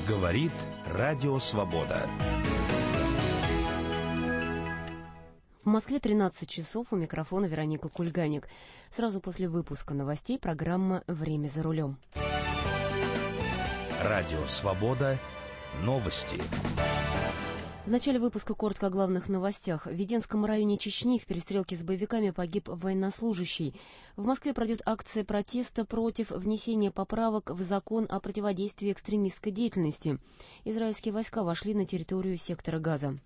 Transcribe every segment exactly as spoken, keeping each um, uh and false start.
Говорит Радио Свобода. В Москве тринадцать часов, у микрофона Вероника Кульганик. Сразу после выпуска новостей программа «Время за рулем». Радио Свобода. Новости. В начале выпуска коротко о главных новостях. В Веденском районе Чечни в перестрелке с боевиками погиб военнослужащий. В Москве пройдет акция протеста против внесения поправок в закон о противодействии экстремистской деятельности. Израильские войска вошли на территорию сектора Газа.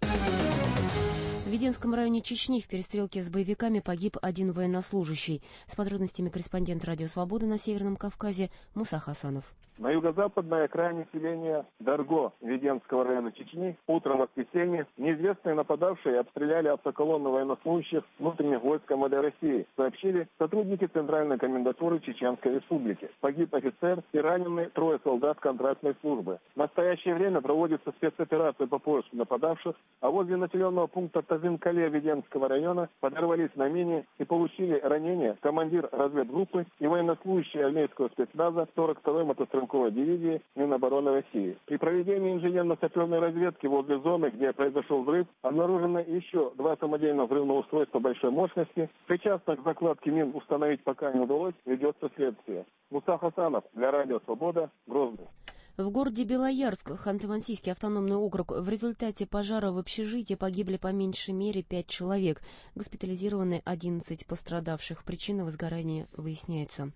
В Веденском районе Чечни в перестрелке с боевиками погиб один военнослужащий. С подробностями корреспондент Радио Свободы на Северном Кавказе Муса Хасанов. На юго-западной окраине селения Дарго Веденского района Чечни утром в воскресенье неизвестные нападавшие обстреляли автоколонну военнослужащих внутренних войск МВД России, сообщили сотрудники Центральной комендатуры Чеченской Республики. Погиб офицер и ранены трое солдат контрактной службы. В настоящее время проводится спецоперация по поиску нападавших, а возле населенного пункта Тазынкале Веденского района подорвались на мине и получили ранения командир разведгруппы и военнослужащий армейского спецназа сорок второй мотострелковой дивизии Минобороны России. При проведении инженерно-саперной разведки возле зоны, где произошел взрыв, обнаружено еще два самодельных взрывных устройства большой мощности. Причастных к закладке мин установить пока не удалось, ведется следствие. Муса Хасанов для Радио Свобода, Грозный. В городе Белоярск, Ханты-Мансийский автономный округ, в результате пожара в общежитии погибли по меньшей мере пять человек. Госпитализированы одиннадцать пострадавших. Причина возгорания выясняется.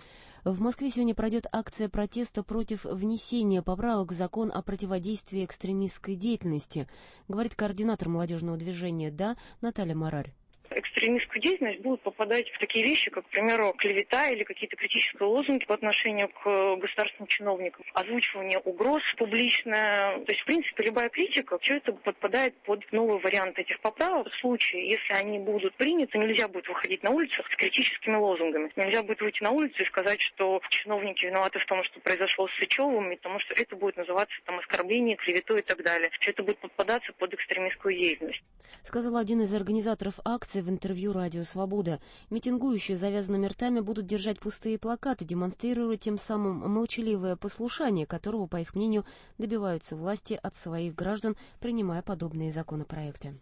В Москве сегодня пройдет акция протеста против внесения поправок в закон о противодействии экстремистской деятельности, говорит координатор молодежного движения «Да» Наталья Марарь. Экстремистскую деятельность будут попадать в такие вещи, как, к примеру, клевета или какие-то критические лозунги по отношению к государственным чиновникам, озвучивание угроз публичное. То есть, в принципе, любая критика, все это подпадает под новый вариант этих поправок. В случае, если они будут приняты, нельзя будет выходить на улицу с критическими лозунгами. Нельзя будет выйти на улицу и сказать, что чиновники виноваты в том, что произошло с Сычевым, потому что это будет называться там оскорбление, клеветой и так далее. Все это будет подпадаться под экстремистскую деятельность. Сказал один из организаторов акции в интервью «Радио Свобода». Митингующие с завязанными ртами будут держать пустые плакаты, демонстрируя тем самым молчаливое послушание, которого, по их мнению, добиваются власти от своих граждан, принимая подобные законопроекты.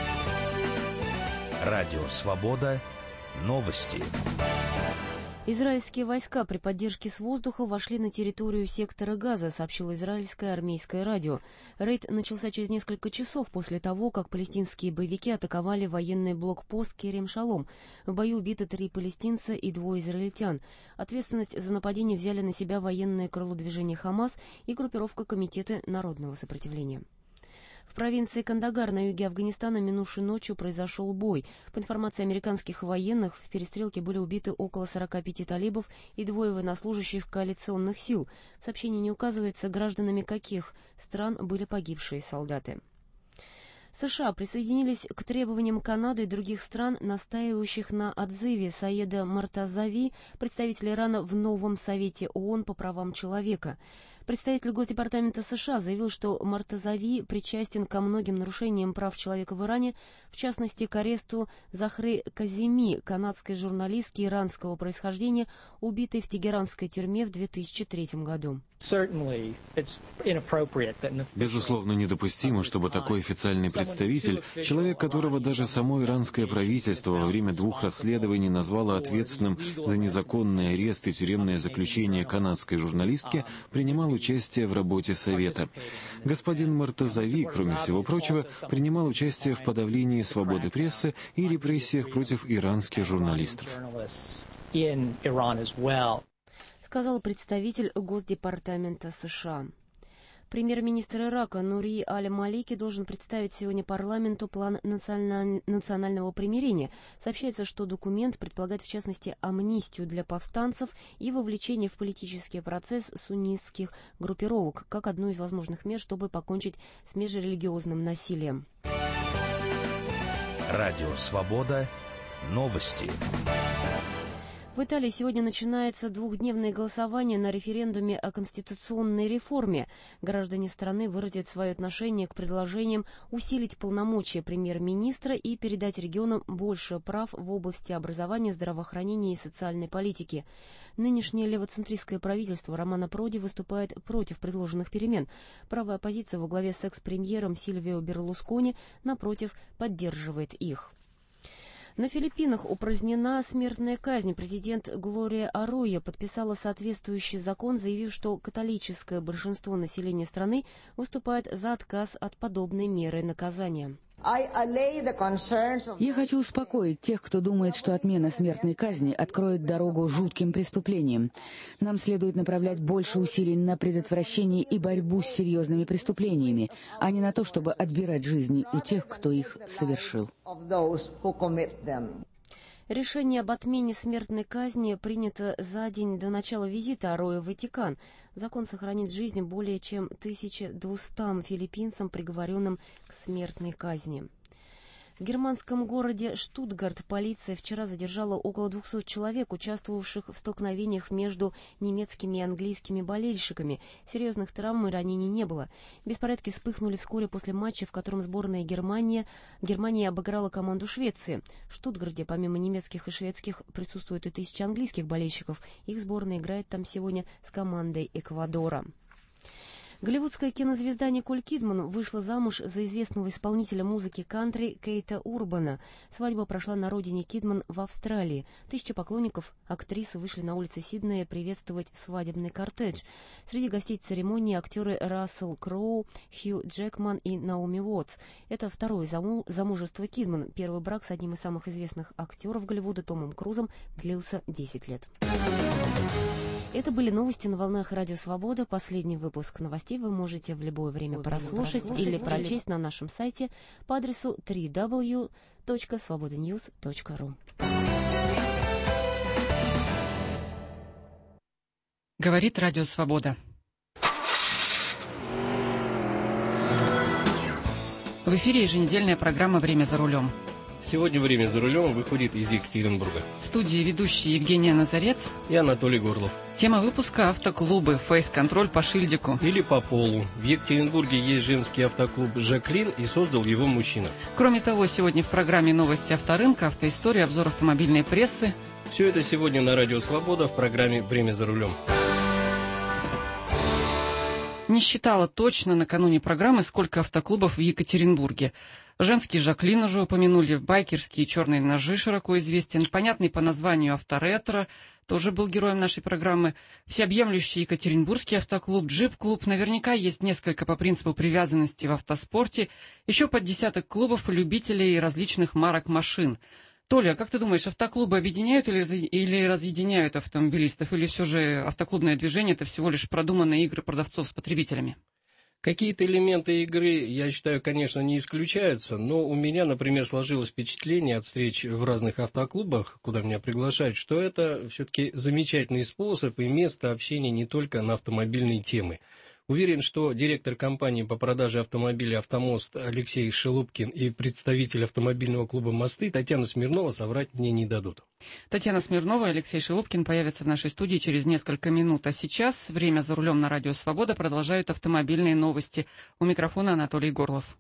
Радио Свобода. Новости. Израильские войска при поддержке с воздуха вошли на территорию сектора Газа, сообщило израильское армейское радио. Рейд начался через несколько часов после того, как палестинские боевики атаковали военный блокпост Керем-Шалом. В бою убиты три палестинца и двое израильтян. Ответственность за нападение взяли на себя военное крыло движения «Хамас» и группировка Комитета народного сопротивления. В провинции Кандагар на юге Афганистана минувшей ночью произошел бой. По информации американских военных, в перестрелке были убиты около сорока пяти талибов и двое военнослужащих коалиционных сил. В сообщении не указывается, гражданами каких стран были погибшие солдаты. США присоединились к требованиям Канады и других стран, настаивающих на отзыве Саеда Мортазави, представителя Ирана в новом Совете ООН по правам человека. Представитель Госдепартамента США заявил, что Мортазави причастен ко многим нарушениям прав человека в Иране, в частности к аресту Захры Каземи, канадской журналистки иранского происхождения, убитой в тегеранской тюрьме в две тысячи третьем году. Безусловно, недопустимо, чтобы такой официальный представитель, человек, которого даже само иранское правительство во время двух расследований назвало ответственным за незаконный арест и тюремное заключение канадской журналистки, принимал участие в работе Совета. Господин Мортазави, кроме всего прочего, принимал участие в подавлении свободы прессы и репрессиях против иранских журналистов. Сказал представитель Госдепартамента США. Премьер-министр Ирака Нури Аль-Малики должен представить сегодня парламенту план национального примирения. Сообщается, что документ предполагает в частности амнистию для повстанцев и вовлечение в политический процесс суннитских группировок, как одну из возможных мер, чтобы покончить с межрелигиозным насилием. Радио Свобода. Новости. В Италии сегодня начинается двухдневное голосование на референдуме о конституционной реформе. Граждане страны выразят свое отношение к предложениям усилить полномочия премьер-министра и передать регионам больше прав в области образования, здравоохранения и социальной политики. Нынешнее левоцентристское правительство Романо Проди выступает против предложенных перемен. Правая оппозиция во главе с экс-премьером Сильвио Берлускони, напротив, поддерживает их. На Филиппинах упразднена смертная казнь. Президент Глория Арроя подписала соответствующий закон, заявив, что католическое большинство населения страны выступает за отказ от подобной меры наказания. Я хочу успокоить тех, кто думает, что отмена смертной казни откроет дорогу жутким преступлениям. Нам следует направлять больше усилий на предотвращение и борьбу с серьезными преступлениями, а не на то, чтобы отбирать жизни у тех, кто их совершил. Решение об отмене смертной казни принято за день до начала визита Арроя в Ватикан. Закон сохранит жизнь более чем тысяче двухстам филиппинцам, приговоренным к смертной казни. В германском городе Штутгарт полиция вчера задержала около двухсот человек, участвовавших в столкновениях между немецкими и английскими болельщиками. Серьезных травм и ранений не было. Беспорядки вспыхнули вскоре после матча, в котором сборная Германии, Германии обыграла команду Швеции. В Штутгарте помимо немецких и шведских присутствуют и тысячи английских болельщиков. Их сборная играет там сегодня с командой Эквадора. Голливудская кинозвезда Николь Кидман вышла замуж за известного исполнителя музыки кантри Кейта Урбана. Свадьба прошла на родине Кидман в Австралии. Тысячи поклонников актрисы вышли на улицы Сиднея приветствовать свадебный кортеж. Среди гостей церемонии актеры Рассел Кроу, Хью Джекман и Наоми Уотс. Это второе заму- замужество Кидман. Первый брак с одним из самых известных актеров Голливуда Томом Крузом длился десять лет. Это были новости на волнах Радио Свобода. Последний выпуск новостей вы можете в любое время прослушать или прочесть на нашем сайте по адресу дабл ю дабл ю дабл ю точка свобода ньюс точка ру. Говорит Радио Свобода. В эфире еженедельная программа «Время за рулем». Сегодня «Время за рулем» выходит из Екатеринбурга. В студии ведущие Евгения Назарец и Анатолий Горлов. Тема выпуска — автоклубы, фейс-контроль по шильдику. Или по полу. В Екатеринбурге есть женский автоклуб «Жаклин», и создал его мужчина. Кроме того, сегодня в программе «Новости авторынка», автоистории, обзор автомобильной прессы. Все это сегодня на Радио Свобода в программе «Время за рулем». Не считала точно накануне программы, сколько автоклубов в Екатеринбурге. Женский «Жаклин» уже упомянули, байкерские «Черные ножи» широко известен, понятный по названию «Авторетро» тоже был героем нашей программы, всеобъемлющий Екатеринбургский автоклуб, джип-клуб, наверняка есть несколько по принципу привязанности в автоспорте, еще под десяток клубов любителей различных марок машин. Толя, как ты думаешь, автоклубы объединяют или, или разъединяют автомобилистов, или все же автоклубное движение — это всего лишь продуманные игры продавцов с потребителями? Какие-то элементы игры, я считаю, конечно, не исключаются, но у меня, например, сложилось впечатление от встреч в разных автоклубах, куда меня приглашают, что это все-таки замечательный способ и место общения не только на автомобильные темы. Уверен, что директор компании по продаже автомобилей «Автомост» Алексей Шелупкин и представитель автомобильного клуба «Мосты» Татьяна Смирнова соврать мне не дадут. Татьяна Смирнова и Алексей Шелупкин появятся в нашей студии через несколько минут. А сейчас «Время за рулем» на Радио Свобода продолжают автомобильные новости. У микрофона Анатолий Горлов.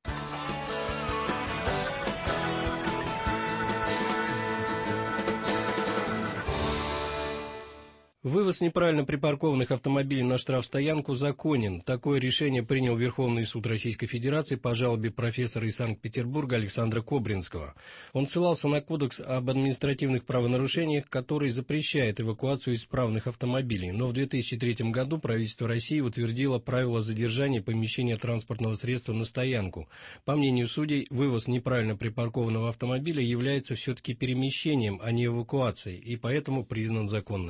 Вывоз неправильно припаркованных автомобилей на штрафстоянку законен. Такое решение принял Верховный суд Российской Федерации по жалобе профессора из Санкт-Петербурга Александра Кобринского. Он ссылался на Кодекс об административных правонарушениях, который запрещает эвакуацию исправных автомобилей. Но в две тысячи третьем году правительство России утвердило правила задержания помещения транспортного средства на стоянку. По мнению судей, вывоз неправильно припаркованного автомобиля является все-таки перемещением, а не эвакуацией, и поэтому признан законным.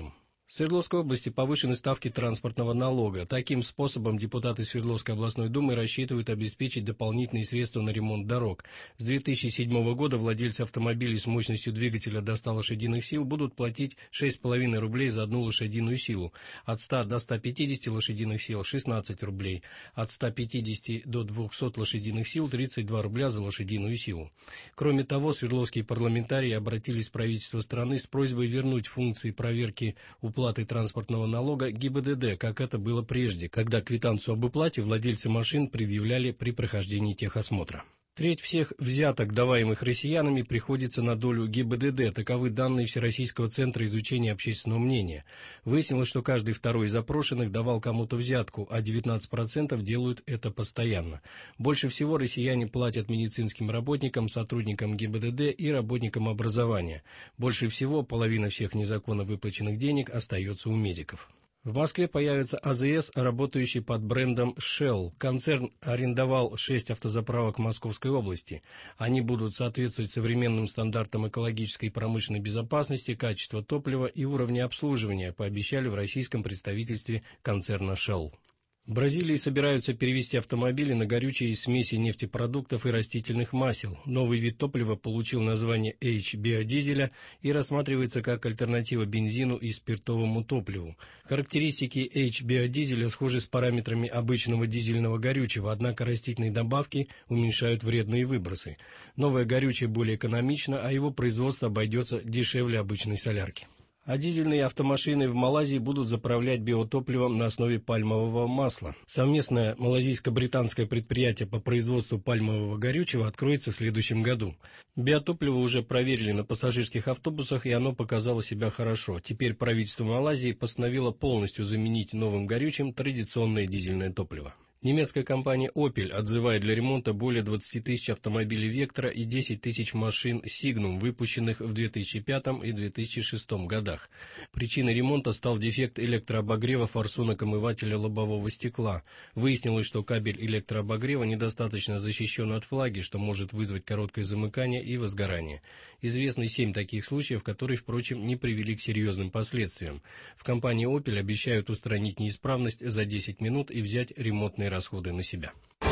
В Свердловской области повышены ставки транспортного налога. Таким способом депутаты Свердловской областной думы рассчитывают обеспечить дополнительные средства на ремонт дорог. С две тысячи седьмого года владельцы автомобилей с мощностью двигателя до ста лошадиных сил будут платить шесть с половиной рублей за одну лошадиную силу, от ста до ста пятидесяти лошадиных сил – шестнадцать рублей, от ста пятидесяти до двухсот лошадиных сил – тридцать два рубля за лошадиную силу. Кроме того, свердловские парламентарии обратились в правительство страны с просьбой вернуть функции проверки уплаты уплаты транспортного налога ГИБДД, как это было прежде, когда квитанцию об уплате владельцы машин предъявляли при прохождении техосмотра. Треть всех взяток, даваемых россиянами, приходится на долю ГИБДД. Таковы данные Всероссийского центра изучения общественного мнения. Выяснилось, что каждый второй из запрошенных давал кому-то взятку, а девятнадцать процентов делают это постоянно. Больше всего россияне платят медицинским работникам, сотрудникам ГИБДД и работникам образования. Больше всего, половина всех незаконно выплаченных денег остается у медиков. В Москве появится АЗС, работающий под брендом Shell. Концерн арендовал шесть автозаправок в Московской области. Они будут соответствовать современным стандартам экологической и промышленной безопасности, качества топлива и уровня обслуживания, пообещали в российском представительстве концерна Shell. В Бразилии собираются перевести автомобили на горючие смеси нефтепродуктов и растительных масел. Новый вид топлива получил название H-биодизеля и рассматривается как альтернатива бензину и спиртовому топливу. Характеристики H-биодизеля схожи с параметрами обычного дизельного горючего, однако растительные добавки уменьшают вредные выбросы. Новое горючее более экономично, а его производство обойдется дешевле обычной солярки. А дизельные автомашины в Малайзии будут заправлять биотопливом на основе пальмового масла. Совместное малазийско-британское предприятие по производству пальмового горючего откроется в следующем году. Биотопливо уже проверили на пассажирских автобусах, и оно показало себя хорошо. Теперь правительство Малайзии постановило полностью заменить новым горючим традиционное дизельное топливо. Немецкая компания Opel отзывает для ремонта более двадцати тысяч автомобилей Vectra и десяти тысяч машин Signum, выпущенных в две тысячи пятом и две тысячи шестом годах. Причиной ремонта стал дефект электрообогрева форсунок омывателя лобового стекла. Выяснилось, что кабель электрообогрева недостаточно защищен от влаги, что может вызвать короткое замыкание и возгорание. Известны семь таких случаев, которые, впрочем, не привели к серьезным последствиям. В компании Opel обещают устранить неисправность за десять минут и взять ремонтные расходы на себя.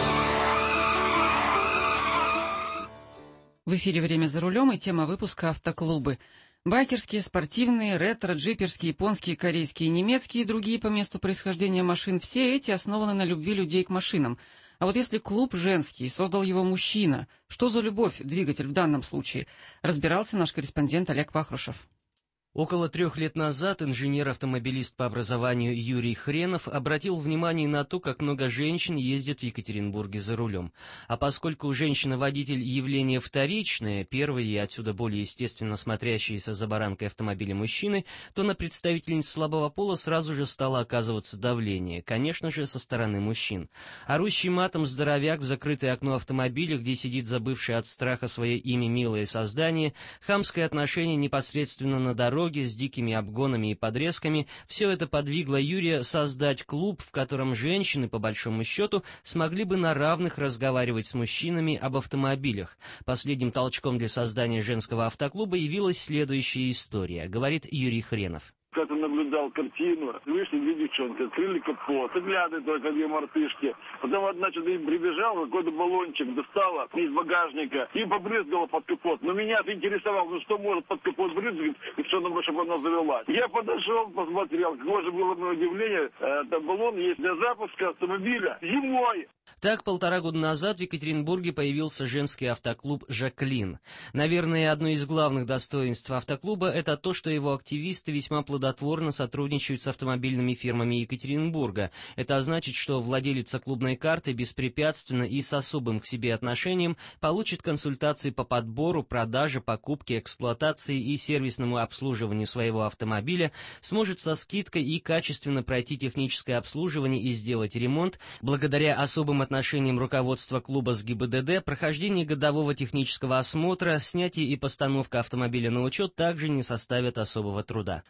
В эфире «Время за рулем» и тема выпуска «Автоклубы». Байкерские, спортивные, ретро, джиперские, японские, корейские, немецкие и другие по месту происхождения машин – все эти основаны на любви людей к машинам. А вот если клуб женский, создал его мужчина, что за любовь двигатель в данном случае? Разбирался наш корреспондент Олег Вахрушев. Около трех лет назад инженер-автомобилист по образованию Юрий Хренов обратил внимание на то, как много женщин ездит в Екатеринбурге за рулем. А поскольку женщина-водитель явление вторичное, первые и отсюда более естественно смотрящиеся за баранкой автомобиля мужчины, то на представительниц слабого пола сразу же стало оказываться давление, конечно же, со стороны мужчин. Орущий матом здоровяк в закрытое окно автомобиля, где сидит забывший от страха свое имя милое создание, хамское отношение непосредственно на дороге, с дикими обгонами и подрезками, все это подвигло Юрия создать клуб, в котором женщины, по большому счету, смогли бы на равных разговаривать с мужчинами об автомобилях. Последним толчком для создания женского автоклуба явилась следующая история, говорит Юрий Хренов. Как-то наблюдал картину, вышли две девчонки, открыли капот, оглядывают только две мартышки. Потом одна что-то им прибежала, какой-то баллончик достала из багажника и побрызгала под капот. Но меня интересовало, ну что может под капот брызгать, и что надо, чтобы она завелась. Я подошел, посмотрел, какое же было мое удивление, это баллон есть для запуска автомобиля зимой. Так, полтора года назад в Екатеринбурге появился женский автоклуб «Жаклин». Наверное, одно из главных достоинств автоклуба – это то, что его активисты весьма плодотворно сотрудничают с автомобильными фирмами Екатеринбурга. Это значит, что владелица клубной карты беспрепятственно и с особым к себе отношением получит консультации по подбору, продаже, покупке, эксплуатации и сервисному обслуживанию своего автомобиля, сможет со скидкой и качественно пройти техническое обслуживание и сделать ремонт, благодаря особым отношениям руководства клуба с ГИБДД, прохождение годового технического осмотра, снятие и постановка автомобиля на учет также не составят особого труда. На каких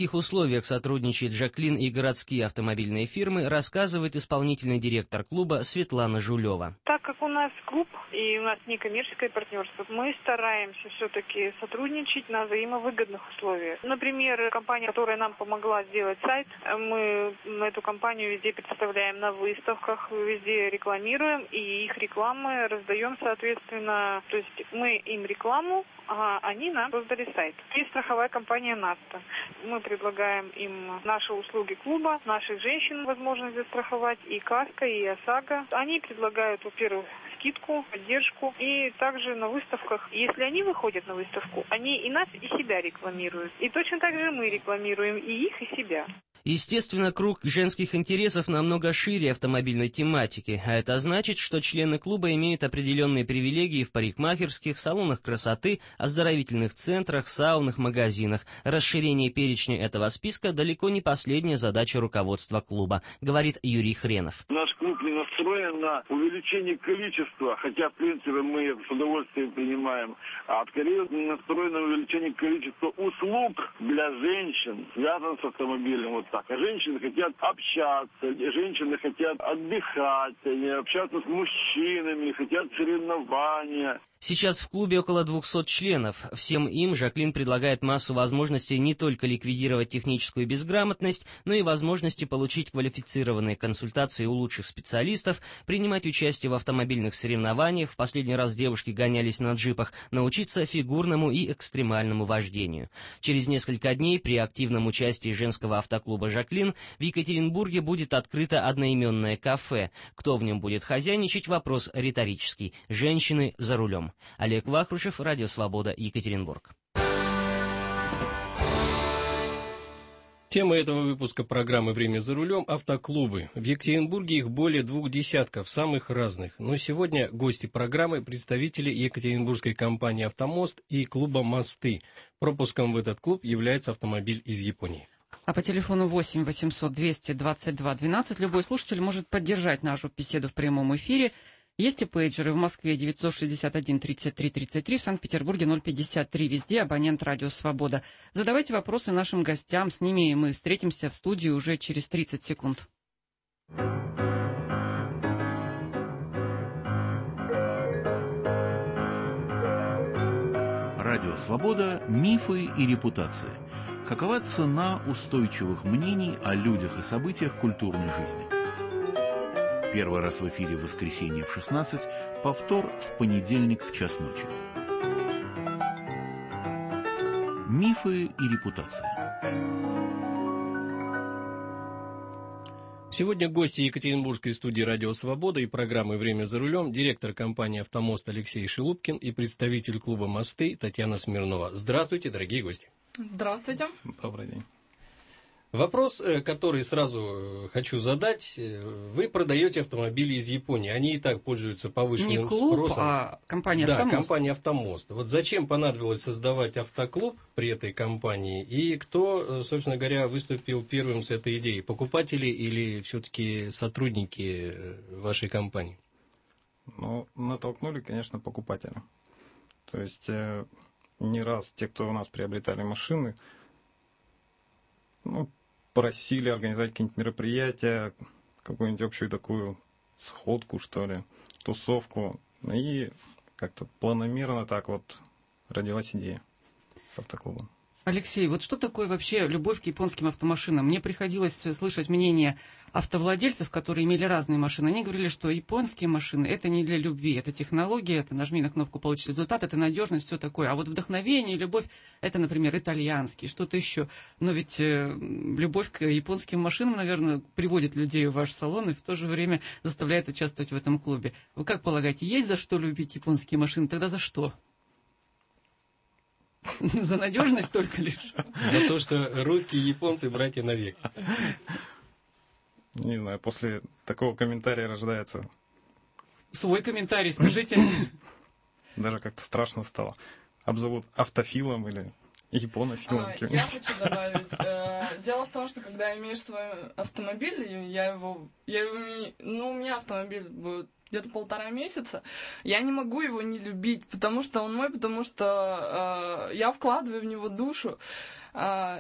каких условиях сотрудничает Жаклин и городские автомобильные фирмы, рассказывает исполнительный директор клуба Светлана Жулева. Так как у нас клуб и у нас некоммерческое партнерство, мы стараемся все-таки сотрудничать на взаимовыгодных условиях. Например, компания, которая нам помогла сделать сайт, мы эту компанию везде представляем на выставках, везде рекламируем, и их рекламы раздаем, соответственно, то есть мы им рекламу, а они нам создали сайт. Есть страховая компания «Наста». Мы предлагаем им наши услуги клуба, наших женщин возможность застраховать, и «Каска», и «ОСАГО». Они предлагают, во-первых, скидку, поддержку, и также на выставках. Если они выходят на выставку, они и нас, и себя рекламируют. И точно так же мы рекламируем и их, и себя. Естественно, круг женских интересов намного шире автомобильной тематики, а это значит, что члены клуба имеют определенные привилегии в парикмахерских, салонах красоты, оздоровительных центрах, саунах, магазинах. Расширение перечня этого списка далеко не последняя задача руководства клуба, говорит Юрий Хренов. Наш клуб не настроен на увеличение количества, хотя, в принципе, мы с удовольствием принимаем, а скорее настроен на увеличение количества услуг для женщин, связанных с автомобилем. Вот так. А женщины хотят общаться, женщины хотят отдыхать, они общаться с мужчинами, хотят соревнования. Сейчас в клубе около двухсот членов. Всем им Жаклин предлагает массу возможностей не только ликвидировать техническую безграмотность, но и возможности получить квалифицированные консультации у лучших специалистов, принимать участие в автомобильных соревнованиях, в последний раз девушки гонялись на джипах, научиться фигурному и экстремальному вождению. Через несколько дней при активном участии женского автоклуба «Жаклин» в Екатеринбурге будет открыто одноименное кафе. Кто в нем будет хозяйничать, вопрос риторический. Женщины за рулем. Олег Вахрушев, Радио Свобода, Екатеринбург. Тема этого выпуска программы «Время за рулем» – автоклубы. В Екатеринбурге их более двух десятков, самых разных. Но сегодня гости программы – представители екатеринбургской компании «Автомост» и клуба «Мосты». Пропуском в этот клуб является автомобиль из Японии. А по телефону восемь восемьсот двести двадцать два двенадцать любой слушатель может поддержать нашу беседу в прямом эфире. Есть и пейджеры в Москве девятьсот шестьдесят один тридцать три тридцать три, в Санкт-Петербурге ноль пятьдесят три, везде абонент «Радио Свобода». Задавайте вопросы нашим гостям, с ними мы встретимся в студии уже через тридцать секунд. Радио Свобода. Мифы и репутация. Какова цена устойчивых мнений о людях и событиях культурной жизни? Первый раз в эфире в воскресенье в шестнадцать, повтор в понедельник в час ночи. Мифы и репутация. Сегодня гости Екатеринбургской студии «Радио Свобода» и программы «Время за рулем» директор компании «Автомост» Алексей Шелупкин и представитель клуба «Мосты» Татьяна Смирнова. Здравствуйте, дорогие гости. Здравствуйте. Добрый день. Вопрос, который сразу хочу задать. Вы продаете автомобили из Японии. Они и так пользуются повышенным Не клуб, спросом. а компания да, «Автомост». Да, компания «Автомост». Вот зачем понадобилось создавать автоклуб при этой компании? И кто, собственно говоря, выступил первым с этой идеей? Покупатели или все-таки сотрудники вашей компании? Ну, натолкнули, конечно, покупатели. То есть э, не раз те, кто у нас приобретали машины, ну, просили организовать какие-нибудь мероприятия, какую-нибудь общую такую сходку, что ли, тусовку. И как-то планомерно так вот родилась идея с автоклубом. Алексей, вот что такое вообще любовь к японским автомашинам? Мне приходилось слышать мнение автовладельцев, которые имели разные машины. Они говорили, что японские машины – это не для любви, это технология, это нажми на кнопку, получишь результат, это надежность, все такое. А вот вдохновение, любовь – это, например, итальянский, что-то еще. Но ведь э, любовь к японским машинам, наверное, приводит людей в ваш салон и в то же время заставляет участвовать в этом клубе. Вы как полагаете, есть за что любить японские машины? Тогда за что? За надежность только лишь? За то, что русские и японцы братья навек. Не знаю, после такого комментария рождается... Свой комментарий, скажите. Даже как-то страшно стало. Обзовут автофилом или японофилом. А, я хочу добавить. Дело в том, что когда имеешь свой автомобиль, я его... Я его ну, у меня автомобиль будет где-то полтора месяца, я не могу его не любить, потому что он мой, потому что э, я вкладываю в него душу. А,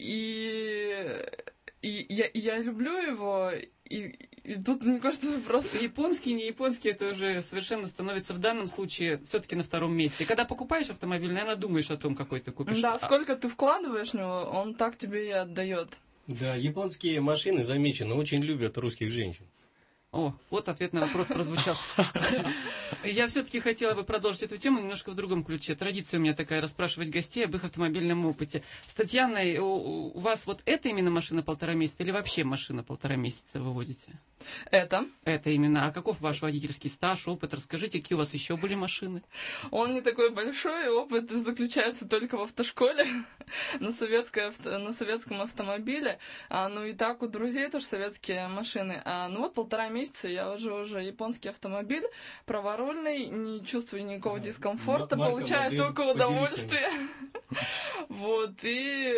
и, и я, я люблю его, и, и тут, мне кажется, вопрос... Японский, не японский, это уже совершенно становится в данном случае все-таки на втором месте. Когда покупаешь автомобиль, наверное, думаешь о том, какой ты купишь. Да, сколько ты вкладываешь в него, он так тебе и отдает. Да, японские машины, замечено, очень любят русских женщин. О, вот ответ на вопрос прозвучал. Я все-таки хотела бы продолжить эту тему немножко в другом ключе. Традиция у меня такая, расспрашивать гостей об их автомобильном опыте. С Татьяной, у, у вас вот это именно машина полтора месяца или вообще машина полтора месяца вы водите? Это. Это именно. А каков ваш водительский стаж, опыт? Расскажите, какие у вас еще были машины? Он не такой большой, опыт заключается только в автошколе, на, советской, авто, на советском автомобиле. А, ну и так у друзей тоже советские машины. А, ну вот полтора месяца я вожу уже японский автомобиль, праворульный, не чувствую никакого дискомфорта, Марка, получаю модель, только удовольствие. Вот, и...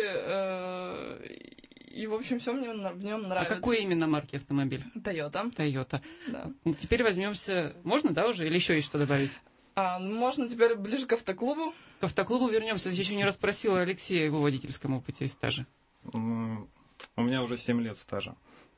И, в общем, все мне в нем нравится. А какой именно марки автомобиль? Toyota. Toyota. Да. Ну, теперь возьмемся... Можно, да, уже? Или еще есть что добавить? А, можно теперь ближе к автоклубу. К автоклубу вернемся. Я еще не расспросила Алексея о его водительском опыте и стаже. У меня уже семь лет стажа.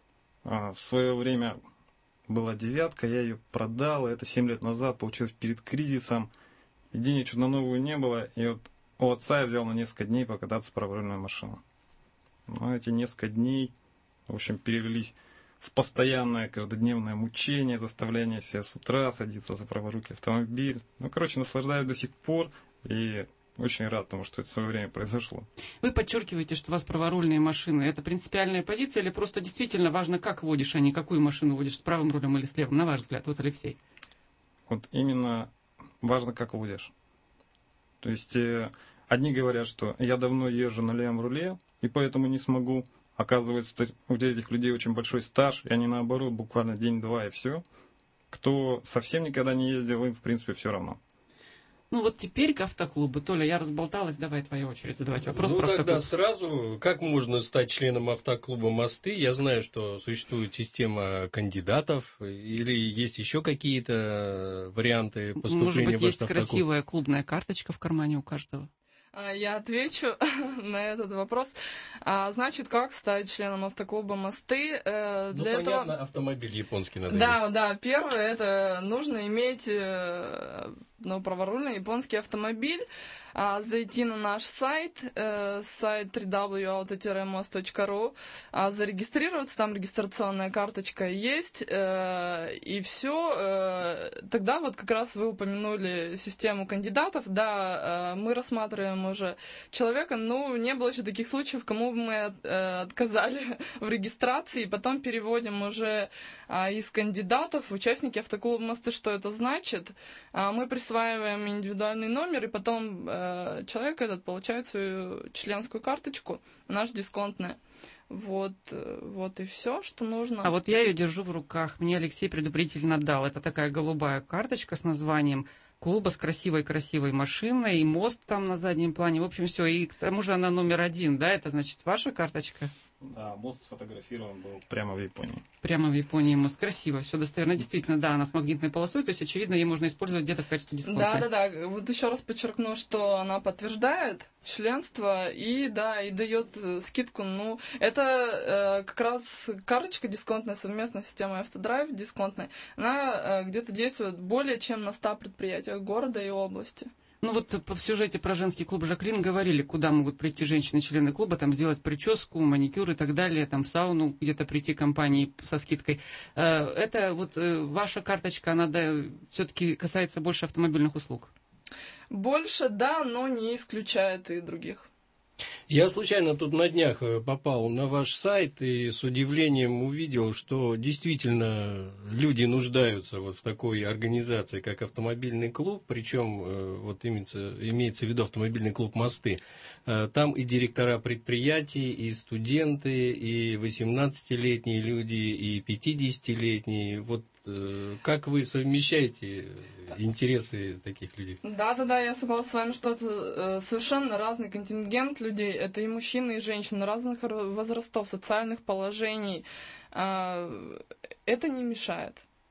В свое время была девятка, я ее продал. Это семь лет назад, получилось перед кризисом. И денег что-то на новую не было. И вот у отца я взял на несколько дней покататься в праворульную машину. Но эти несколько дней, в общем, перевелись в постоянное каждодневное мучение, заставляние себя с утра садиться за праворульный автомобиль. Ну, короче, наслаждаюсь до сих пор и очень рад тому, что это в свое время произошло. Вы подчеркиваете, что у вас праворульные машины. Это принципиальная позиция или просто действительно важно, как водишь, а не какую машину водишь, с правым рулем или с левым, на ваш взгляд? Вот, Алексей. Вот именно важно, как водишь. То есть... Одни говорят, что я давно езжу на левом руле, и поэтому не смогу. Оказывается, у этих людей очень большой стаж, и они наоборот, буквально день-два и все. Кто совсем никогда не ездил, им в принципе все равно. Ну вот теперь к автоклубу. Толя, я разболталась, давай твоя очередь задавать вопрос. Ну про тогда автоклуб. Сразу, как можно стать членом автоклуба «Мосты»? Я знаю, что существует система кандидатов, или есть еще какие-то варианты поступления Может быть, в есть автоклуб? красивая клубная карточка в кармане у каждого? Я отвечу на этот вопрос. А, значит, как стать членом автоклуба «Мосты»? Э, ну, для понятно, этого... автомобиль японский надо Да, иметь. да, первое, это нужно иметь э, ну, праворульный японский автомобиль, а, зайти на наш сайт, э, сайт дабл ю дабл ю дабл ю точка auto most точка ру, а, зарегистрироваться, там регистрационная карточка есть, э, и все. Э, тогда вот как раз вы упомянули систему кандидатов, да, э, мы рассматриваем уже человека, ну, не было еще таких случаев, кому мы э, отказали в регистрации, и потом переводим уже э, из кандидатов в участники автоклуба «Мосты». Что это значит? Э, мы присваиваем индивидуальный номер, и потом э, человек этот получает свою членскую карточку, наш дисконтная. Вот, вот и все, что нужно. А вот я ее держу в руках. Мне Алексей предупредительно дал. Это такая голубая карточка с названием клуба с красивой-красивой машиной, и мост там на заднем плане. В общем, все. И к тому же она номер один, да? Это значит ваша карточка? Да, мост сфотографирован был прямо в Японии. Прямо в Японии мост. Красиво, все достоверно. Действительно, да, она с магнитной полосой, то есть, очевидно, ее можно использовать где-то в качестве дисконта. Да, да, да. Вот еще раз подчеркну, что она подтверждает членство и, да, и дает скидку. Ну, это э, как раз карточка дисконтная, совместная с системой Автодрайв дисконтная. Она э, где-то действует более чем на ста предприятиях города и области. Ну вот в сюжете про женский клуб Жаклин говорили, куда могут прийти женщины-члены клуба, там сделать прическу, маникюр и так далее, там в сауну где-то прийти компании со скидкой. Это вот ваша карточка, она да, все-таки касается больше автомобильных услуг? Больше, да, но не исключает и других. Я случайно тут на днях попал на ваш сайт и с удивлением увидел, что действительно люди нуждаются вот в такой организации, как автомобильный клуб, причем вот имеется, имеется в виду автомобильный клуб «Мосты». Там и директора предприятий, и студенты, и восемнадцатилетние люди, и пятидесятилетние. Вот как вы совмещаете интересы таких людей? Да, да, да, я согласна с вами, что это совершенно разный контингент людей. Это и мужчины, и женщины разных возрастов, социальных положений. Это не мешает.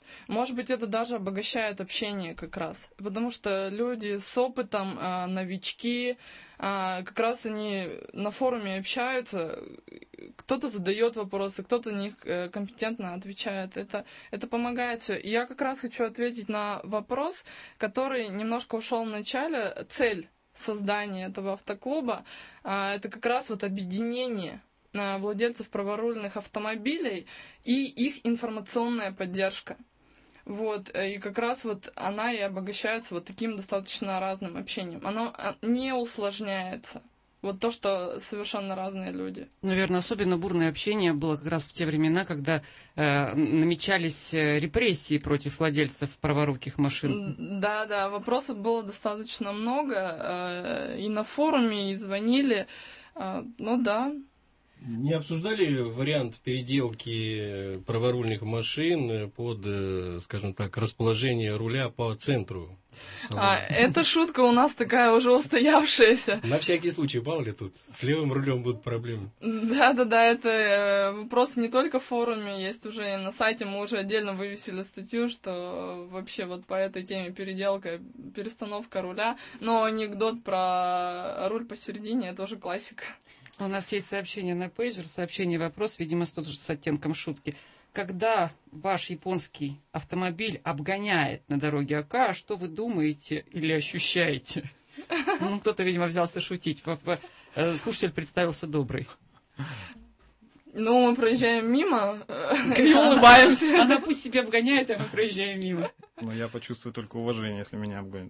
Может быть, это даже обогащает общение как раз. Потому что люди с опытом, новички, как раз они на форуме общаются, кто-то задает вопросы, кто-то на них компетентно отвечает. Это, это помогает все. И я как раз хочу ответить на вопрос, который немножко ушел в начале. Цель создания этого автоклуба – это как раз вот объединение владельцев праворульных автомобилей и их информационная поддержка. Вот, и как раз вот она и обогащается вот таким достаточно разным общением. Оно не усложняется. Вот то, что совершенно разные люди. Наверное, особенно бурное общение было как раз в те времена, когда э, намечались репрессии против владельцев праворуких машин. Да, да, вопросов было достаточно много. Э, и на форуме, и звонили. Э, ну да. Не обсуждали вариант переделки праворульных машин под, скажем так, расположение руля по центру? А, эта шутка у нас такая уже устоявшаяся. На всякий случай, мало ли тут с левым рулем будут проблемы. Да-да-да, это вопрос не только в форуме, есть уже и на сайте, мы уже отдельно вывесили статью, что вообще вот по этой теме переделка, перестановка руля, но анекдот про руль посередине, это уже классика. У нас есть сообщение на пейджер, сообщение-вопрос, видимо, тоже с оттенком шутки. Когда ваш японский автомобиль обгоняет на дороге АК, что вы думаете или ощущаете? Ну, кто-то, видимо, взялся шутить. Слушатель представился добрый. Ну, мы проезжаем мимо и улыбаемся. Она пусть себя обгоняет, а мы проезжаем мимо. Но я почувствую только уважение, если меня обгонят.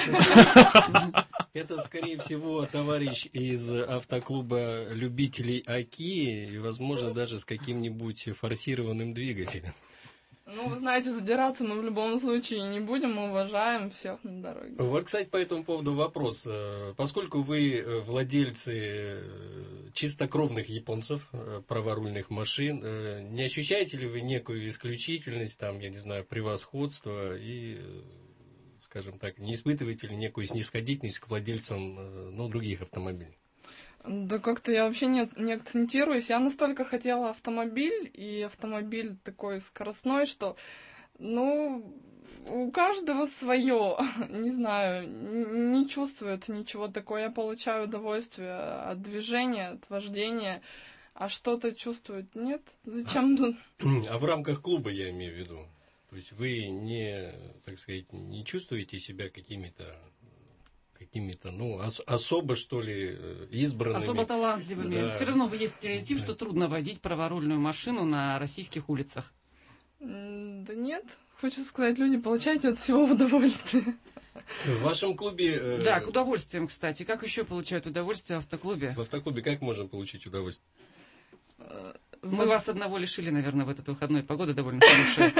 Это, скорее всего, товарищ из автоклуба любителей АКИ, и, возможно, даже с каким-нибудь форсированным двигателем. Ну, вы знаете, задираться мы в любом случае не будем, мы уважаем всех на дороге. Вот, кстати, по этому поводу вопрос. Поскольку вы владельцы чистокровных японцев, праворульных машин, не ощущаете ли вы некую исключительность, там, я не знаю, превосходство и... скажем так, не испытываете ли некую снисходительность к владельцам ну, других автомобилей? Да как-то я вообще не, не акцентируюсь. Я настолько хотела автомобиль, и автомобиль такой скоростной, что, ну, у каждого свое. Не знаю, не чувствует ничего такого. Я получаю удовольствие от движения, от вождения, а что-то чувствовать нет. Зачем тут? А в рамках клуба я имею в виду. То есть вы не, так сказать, не чувствуете себя какими-то, какими-то, ну, ос- особо, что ли, избранными? Особо талантливыми. Да. Все равно есть стереотип, да. Что трудно водить праворульную машину на российских улицах. Да нет. Хочется сказать, люди, получайте от всего удовольствие. В вашем клубе... Э... Да, к удовольствиям, кстати. Как еще получают удовольствие в автоклубе? В автоклубе как можно получить удовольствие? Мы вас одного лишили, наверное, в этот выходной. Погода довольно хорошая.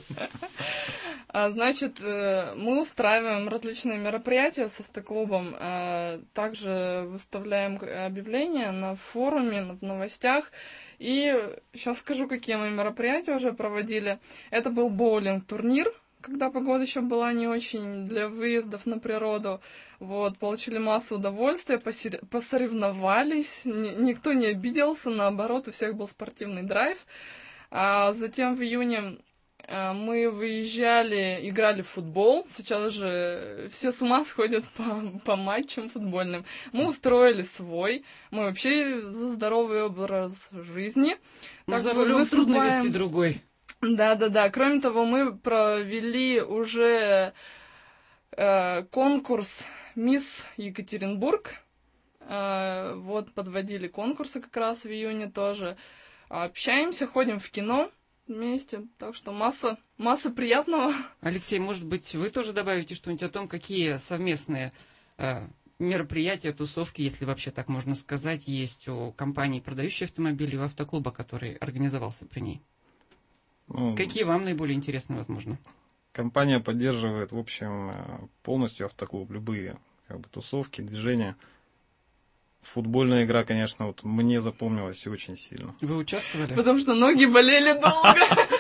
Значит, мы устраиваем различные мероприятия с автоклубом. Также выставляем объявления на форуме, в новостях. И сейчас скажу, какие мы мероприятия уже проводили. Это был боулинг-турнир, когда погода еще была не очень, для выездов на природу. Вот, получили массу удовольствия, посер... посоревновались, Н- никто не обиделся, наоборот, у всех был спортивный драйв. А затем в июне а, мы выезжали, играли в футбол. Сейчас же все с ума сходят по, по матчам футбольным. Мы устроили свой, мы вообще за здоровый образ жизни. Но за рулем трудно вести другой. Да-да-да. Кроме того, мы провели уже э, конкурс «Мисс Екатеринбург». Э, вот, подводили конкурсы как раз в июне тоже. Общаемся, ходим в кино вместе. Так что масса, масса приятного. Алексей, может быть, вы тоже добавите что-нибудь о том, какие совместные э, мероприятия, тусовки, если вообще так можно сказать, есть у компании, продающей автомобили, у автоклуба, который организовался при ней? Ну, какие вам наиболее интересны, возможно? Компания поддерживает, в общем, полностью автоклуб, любые как бы, тусовки, движения. Футбольная игра, конечно, вот мне запомнилась очень сильно. Вы участвовали? Потому что ноги болели долго. В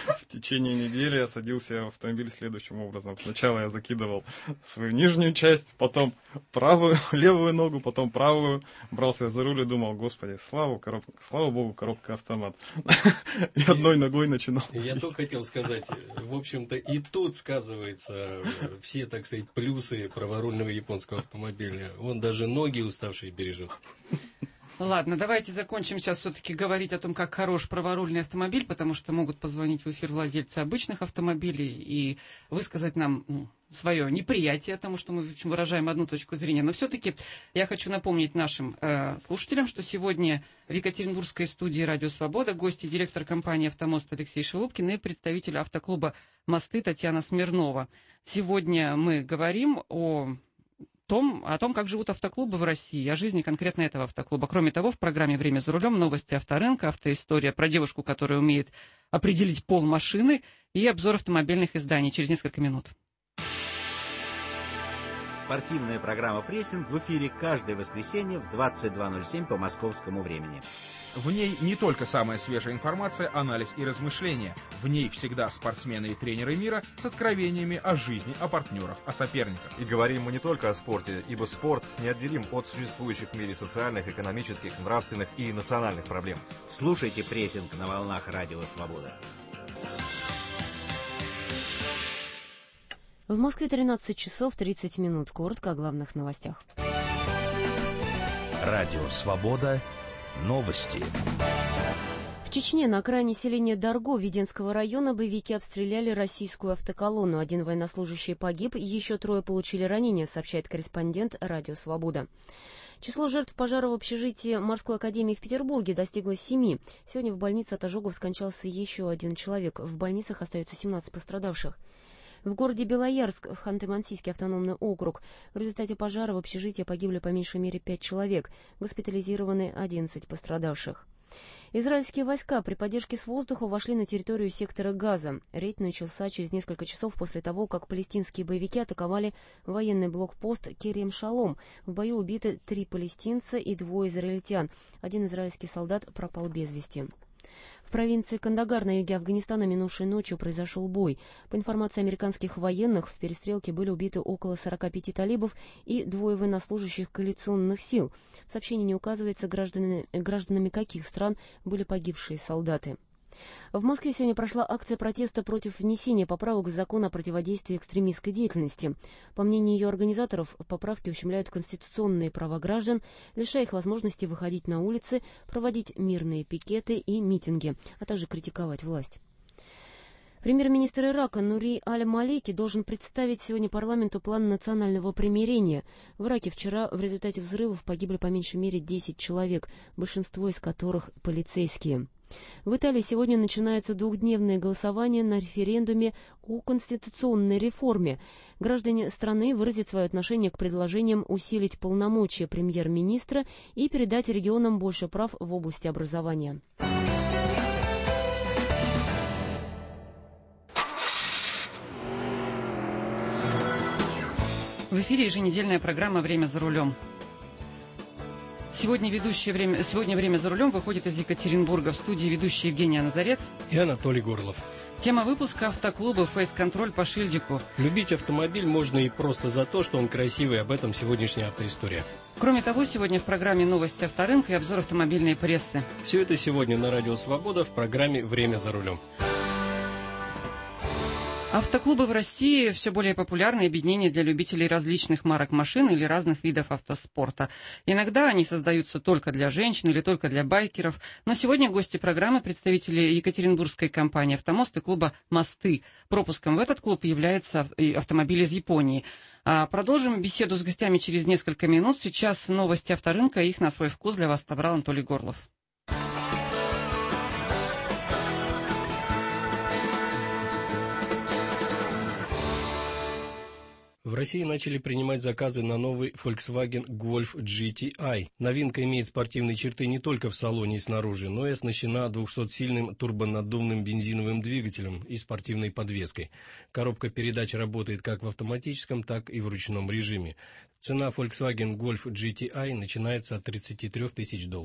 течение недели я садился в автомобиль следующим образом. Сначала я закидывал свою нижнюю часть, потом правую, левую ногу, потом правую. Брался за руль и думал, господи, слава, коробка, слава богу, коробка автомат. И одной ногой начинал. Я только хотел сказать, в общем-то, и тут сказываются все, так сказать, плюсы праворульного японского автомобиля. Он даже ноги уставшие бережет. Ладно, давайте закончим сейчас все-таки говорить о том, как хорош праворульный автомобиль, потому что могут позвонить в эфир владельцы обычных автомобилей и высказать нам ну, свое неприятие тому, что мы выражаем одну точку зрения. Но все-таки я хочу напомнить нашим э, слушателям, что сегодня в Екатеринбургской студии «Радио Свобода» гости директор компании «Автомост» Алексей Шелупкин и представитель автоклуба «Мосты» Татьяна Смирнова. Сегодня мы говорим о... Том, о том, как живут автоклубы в России, о жизни конкретно этого автоклуба. Кроме того, в программе «Время за рулем» новости авторынка, автоистория про девушку, которая умеет определить пол машины, и обзор автомобильных изданий через несколько минут. Спортивная программа «Прессинг» в эфире каждое воскресенье в двадцать два ноль семь по московскому времени. В ней не только самая свежая информация, анализ и размышления. В ней всегда спортсмены и тренеры мира с откровениями о жизни, о партнерах, о соперниках. И говорим мы не только о спорте, ибо спорт неотделим от существующих в мире социальных, экономических, нравственных и национальных проблем. Слушайте «Прессинг» на волнах «Радио Свобода». В Москве тринадцать часов тридцать минут. Коротко о главных новостях. Радио Свобода. Новости. В Чечне на окраине селения Дарго Веденского района боевики обстреляли российскую автоколонну. Один военнослужащий погиб, еще трое получили ранения, сообщает корреспондент «Радио Свобода». Число жертв пожара в общежитии Морской академии в Петербурге достигло семи. Сегодня в больнице от ожогов скончался еще один человек. В больницах остается семнадцать пострадавших. В городе Белоярск, в Ханты-Мансийский автономный округ, в результате пожара в общежитии погибли по меньшей мере пять человек, госпитализированы одиннадцать пострадавших. Израильские войска при поддержке с воздуха вошли на территорию сектора Газа. Рейд начался через несколько часов после того, как палестинские боевики атаковали военный блокпост Керем-Шалом. В бою убиты три палестинца и двое израильтян. Один израильский солдат пропал без вести. В провинции Кандагар на юге Афганистана минувшей ночью произошел бой. По информации американских военных, в перестрелке были убиты около сорока пяти талибов и двое военнослужащих коалиционных сил. В сообщении не указывается, гражданами, гражданами каких стран были погибшие солдаты. В Москве сегодня прошла акция протеста против внесения поправок в закон о противодействии экстремистской деятельности. По мнению ее организаторов, поправки ущемляют конституционные права граждан, лишая их возможности выходить на улицы, проводить мирные пикеты и митинги, а также критиковать власть. Премьер-министр Ирака Нури Аль-Малики должен представить сегодня парламенту план национального примирения. В Ираке вчера в результате взрывов погибли по меньшей мере десять человек, большинство из которых полицейские. В Италии сегодня начинается двухдневное голосование на референдуме о конституционной реформе. Граждане страны выразят свое отношение к предложениям усилить полномочия премьер-министра и передать регионам больше прав в области образования. В эфире еженедельная программа «Время за рулем». Сегодня, ведущее время, сегодня «Время за рулем» выходит из Екатеринбурга. В студии ведущий Евгения Назарец и Анатолий Горлов. Тема выпуска — автоклуба «Фейс-контроль» по шильдику. Любить автомобиль можно и просто за то, что он красивый. Об этом сегодняшняя автоистория. Кроме того, сегодня в программе новости авторынка и обзор автомобильной прессы. Все это сегодня на Радио Свобода в программе «Время за рулем». Автоклубы в России все более популярны объединения для любителей различных марок машин или разных видов автоспорта. Иногда они создаются только для женщин или только для байкеров. Но сегодня гости программы — представители екатеринбургской компании «Автомост» и клуба «Мосты». Пропуском в этот клуб является автомобиль из Японии. А продолжим беседу с гостями через несколько минут. Сейчас новости авторынка, их на свой вкус для вас отобрал Анатолий Горлов. В России начали принимать заказы на новый Volkswagen Golf джи ти ай. Новинка имеет спортивные черты не только в салоне и снаружи, но и оснащена двухсотсильным турбонаддувным бензиновым двигателем и спортивной подвеской. Коробка передач работает как в автоматическом, так и в ручном режиме. Цена Volkswagen Golf джи ти ай начинается от тридцати трёх тысяч долларов.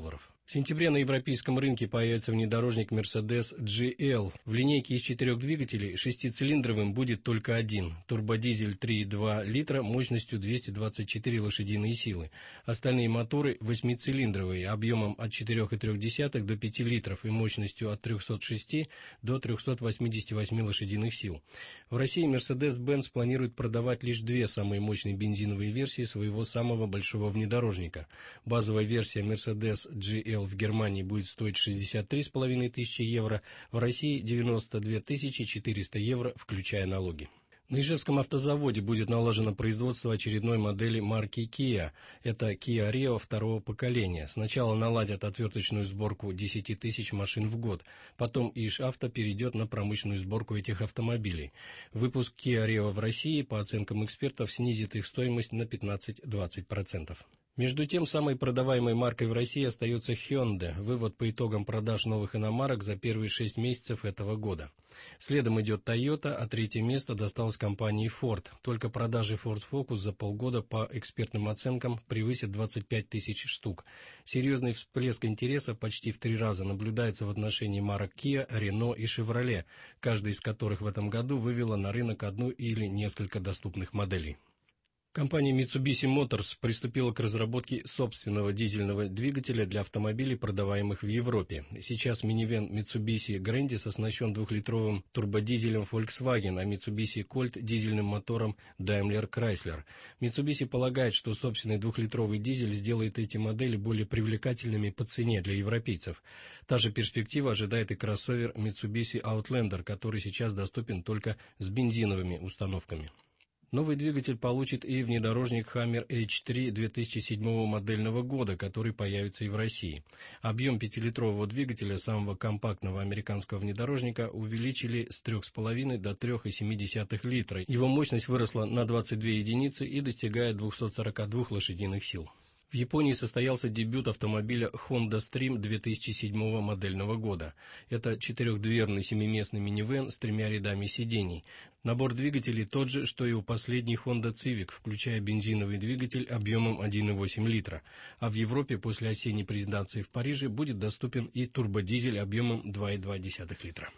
В сентябре на европейском рынке появится внедорожник Mercedes джи эл. В линейке из четырех двигателей шестицилиндровым будет только один. Турбодизель три и два литра мощностью двести двадцать четыре лошадиные силы. Остальные моторы восьмицилиндровые, объемом от четырех и трёх десятых до пяти литров и мощностью от трёхсот шести до трёхсот восьмидесяти восьми лошадиных сил. В России Mercedes-Benz планирует продавать лишь две самые мощные бензиновые версии своего самого большого внедорожника. Базовая версия Mercedes джи эл в Германии будет стоить шестьдесят три с половиной тысячи евро, в России девяносто две тысячи четыреста евро, включая налоги. На Ижевском автозаводе будет налажено производство очередной модели марки Kia. Это Kia Rio второго поколения. Сначала наладят отверточную сборку десяти тысяч машин в год. Потом Ижавто перейдет на промышленную сборку этих автомобилей. Выпуск Kia Rio в России, по оценкам экспертов, снизит их стоимость на пятнадцать-двадцать процентов. Между тем, самой продаваемой маркой в России остается Hyundai. Вывод по итогам продаж новых иномарок за первые шесть месяцев этого года. Следом идет Toyota, а третье место досталось компании Ford. Только продажи Ford Focus за полгода по экспертным оценкам превысят двадцать пять тысяч штук. Серьезный всплеск интереса почти в три раза наблюдается в отношении марок Kia, Renault и Chevrolet, каждая из которых в этом году вывела на рынок одну или несколько доступных моделей. Компания Mitsubishi Motors приступила к разработке собственного дизельного двигателя для автомобилей, продаваемых в Европе. Сейчас минивэн Mitsubishi Grandis оснащен двухлитровым турбодизелем Volkswagen, а Mitsubishi Colt дизельным мотором Daimler Chrysler. Mitsubishi полагает, что собственный двухлитровый дизель сделает эти модели более привлекательными по цене для европейцев. Та же перспектива ожидает и кроссовер Mitsubishi Outlander, который сейчас доступен только с бензиновыми установками. Новый двигатель получит и внедорожник Hammer эйч три две тысячи седьмого модельного года, который появится и в России. Объем пятилитрового двигателя самого компактного американского внедорожника увеличили с трёх с половиной до трёх и семи десятых литра. Его мощность выросла на двадцать две единицы и достигает двухсот сорока двух лошадиных сил. В Японии состоялся дебют автомобиля Honda Stream две тысячи седьмого модельного года. Это четырехдверный семиместный минивэн с тремя рядами сидений. Набор двигателей тот же, что и у последней Honda Civic, включая бензиновый двигатель объемом один и восемь литра. А в Европе после осенней презентации в Париже будет доступен и турбодизель объемом два и два десятых литра.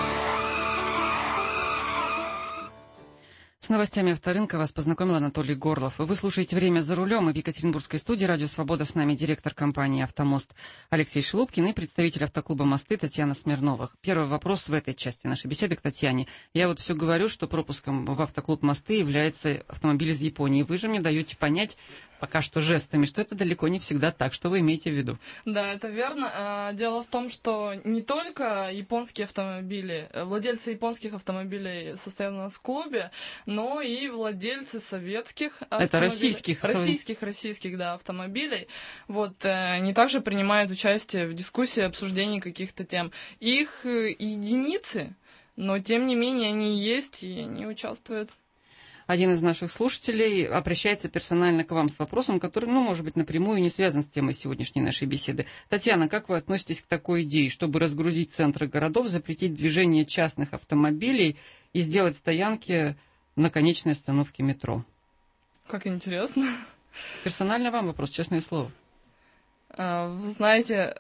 С новостями авторынка вас познакомил Анатолий Горлов. Вы слушаете «Время за рулем», и в Екатеринбургской студии «Радио Свобода» с нами директор компании «Автомост» Алексей Шелупкин и представитель автоклуба «Мосты» Татьяна Смирнова. Первый вопрос в этой части нашей беседы к Татьяне. Я вот все говорю, что пропуском в автоклуб «Мосты» является автомобиль из Японии. Вы же мне даете понять, пока что жестами, что это далеко не всегда так. Что вы имеете в виду? Да, это верно. Дело в том, что не только японские автомобили, владельцы японских автомобилей состоят у нас в клубе, но и владельцы советских автомобилей. Это российских? Российских, российских, да, автомобилей. Вот, они также принимают участие в дискуссии, обсуждении каких-то тем. Их единицы, но тем не менее они есть и они участвуют. Один из наших слушателей обращается персонально к вам с вопросом, который, ну, может быть, напрямую не связан с темой сегодняшней нашей беседы. Татьяна, как вы относитесь к такой идее, чтобы разгрузить центры городов, запретить движение частных автомобилей и сделать стоянки на конечной остановке метро? Как интересно. Персонально вам вопрос, честное слово. А, вы знаете,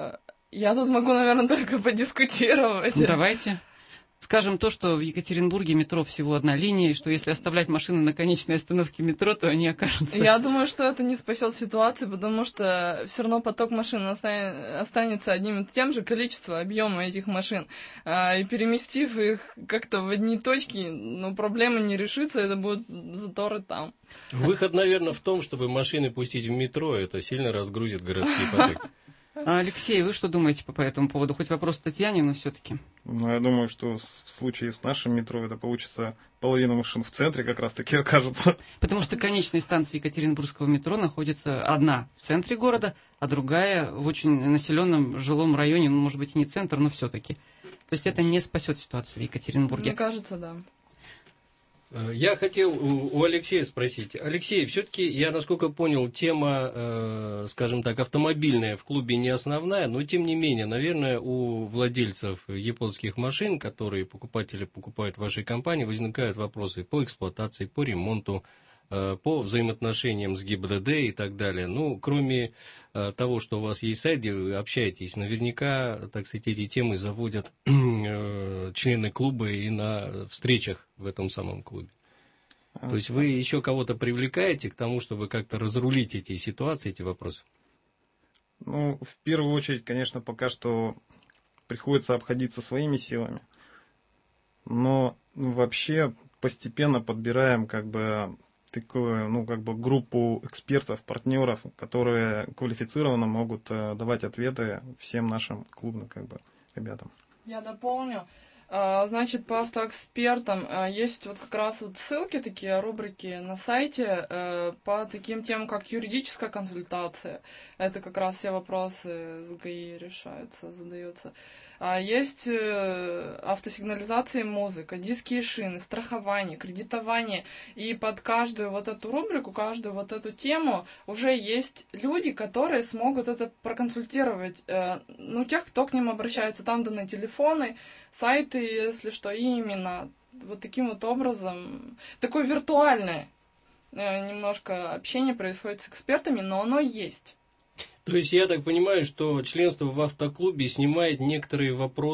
я тут могу, наверное, только подискутировать. Давайте. Скажем то, что в Екатеринбурге метро всего одна линия, и что если оставлять машины на конечной остановке метро, то они окажутся... Я думаю, что это не спасет ситуацию, потому что все равно поток машин останется одним и тем же, количество, объема этих машин. И переместив их как-то в одни точки, ну, проблема не решится, это будут заторы там. Выход, наверное, в том, чтобы машины пустить в метро, это сильно разгрузит городские потоки. Алексей, вы что думаете по, по этому поводу? Хоть вопрос Татьяне, но все-таки. Ну, я думаю, что в случае с нашим метро это получится половина машин в центре как раз-таки окажется. Потому что конечная станция Екатеринбургского метро находится одна в центре города, а другая в очень населенном жилом районе, ну, может быть, и не центр, но все-таки. То есть это не спасет ситуацию в Екатеринбурге. Мне кажется, да. Я хотел у Алексея спросить. Алексей, все-таки, я насколько понял, тема, э, скажем так, автомобильная в клубе не основная, но тем не менее, наверное, у владельцев японских машин, которые покупатели покупают в вашей компании, возникают вопросы по эксплуатации, по ремонту. по взаимоотношениям с ГИБДД и так далее. Ну, кроме того, что у вас есть сайт, где вы общаетесь, наверняка, так сказать, эти темы заводят члены клуба и на встречах в этом самом клубе. То есть вы еще кого-то привлекаете к тому, чтобы как-то разрулить эти ситуации, эти вопросы? Ну, в первую очередь, конечно, пока что приходится обходиться своими силами. Но вообще постепенно подбираем как бы такую, ну, как бы группу экспертов, партнеров, которые квалифицированно могут давать ответы всем нашим клубным как бы ребятам. Я дополню. Значит, по автоэкспертам есть вот как раз вот ссылки, такие рубрики на сайте по таким темам, как юридическая консультация. Это как раз все вопросы с ГАИ решаются, задаются. Есть автосигнализация и музыка, диски и шины, страхование, кредитование. И под каждую вот эту рубрику, каждую вот эту тему уже есть люди, которые смогут это проконсультировать. Ну, тех, кто к ним обращается. Там даны телефоны, сайты, если что, и имена. Вот таким вот образом. Такое виртуальное немножко общение происходит с экспертами, но оно есть. То есть я так понимаю, что членство в автоклубе снимает некоторые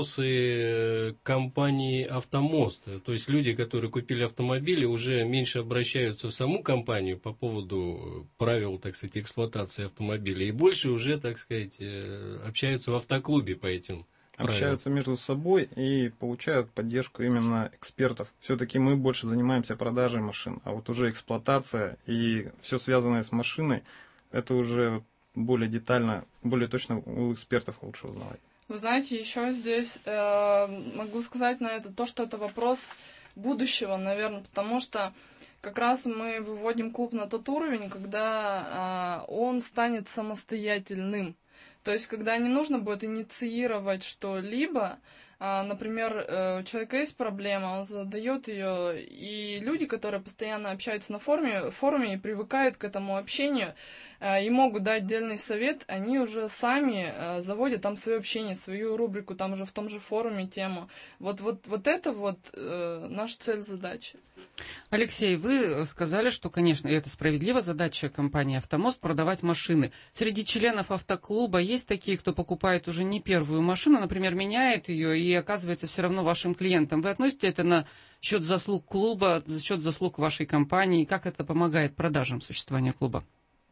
вопросы компании «Автомост». То есть люди, которые купили автомобили, уже меньше обращаются в саму компанию по поводу правил, так сказать, эксплуатации автомобиля, и больше уже, так сказать, общаются в автоклубе по этим правилам. Общаются между собой и получают поддержку именно экспертов. Все-таки мы больше занимаемся продажей машин, а вот уже эксплуатация и все связанное с машиной, это уже более детально, более точно у экспертов лучше узнавать. Вы знаете, еще здесь э, могу сказать на это то, что это вопрос будущего, наверное, потому что как раз мы выводим клуб на тот уровень, когда э, он станет самостоятельным. То есть, когда не нужно будет инициировать что-либо, а, например, у человека есть проблема, он задает ее, и люди, которые постоянно общаются на форуме, форуме и привыкают к этому общению, и могут дать отдельный совет, они уже сами заводят там свое общение, свою рубрику, там же в том же форуме тему. Вот, вот, вот это вот э, наша цель, задача. Алексей, вы сказали, что, конечно, это справедливо, задача компании «Автомост» продавать машины. Среди членов автоклуба есть такие, кто покупает уже не первую машину, например, меняет ее и оказывается все равно вашим клиентом. Вы относите это на счет заслуг клуба, за счет заслуг вашей компании? Как это помогает продажам существования клуба?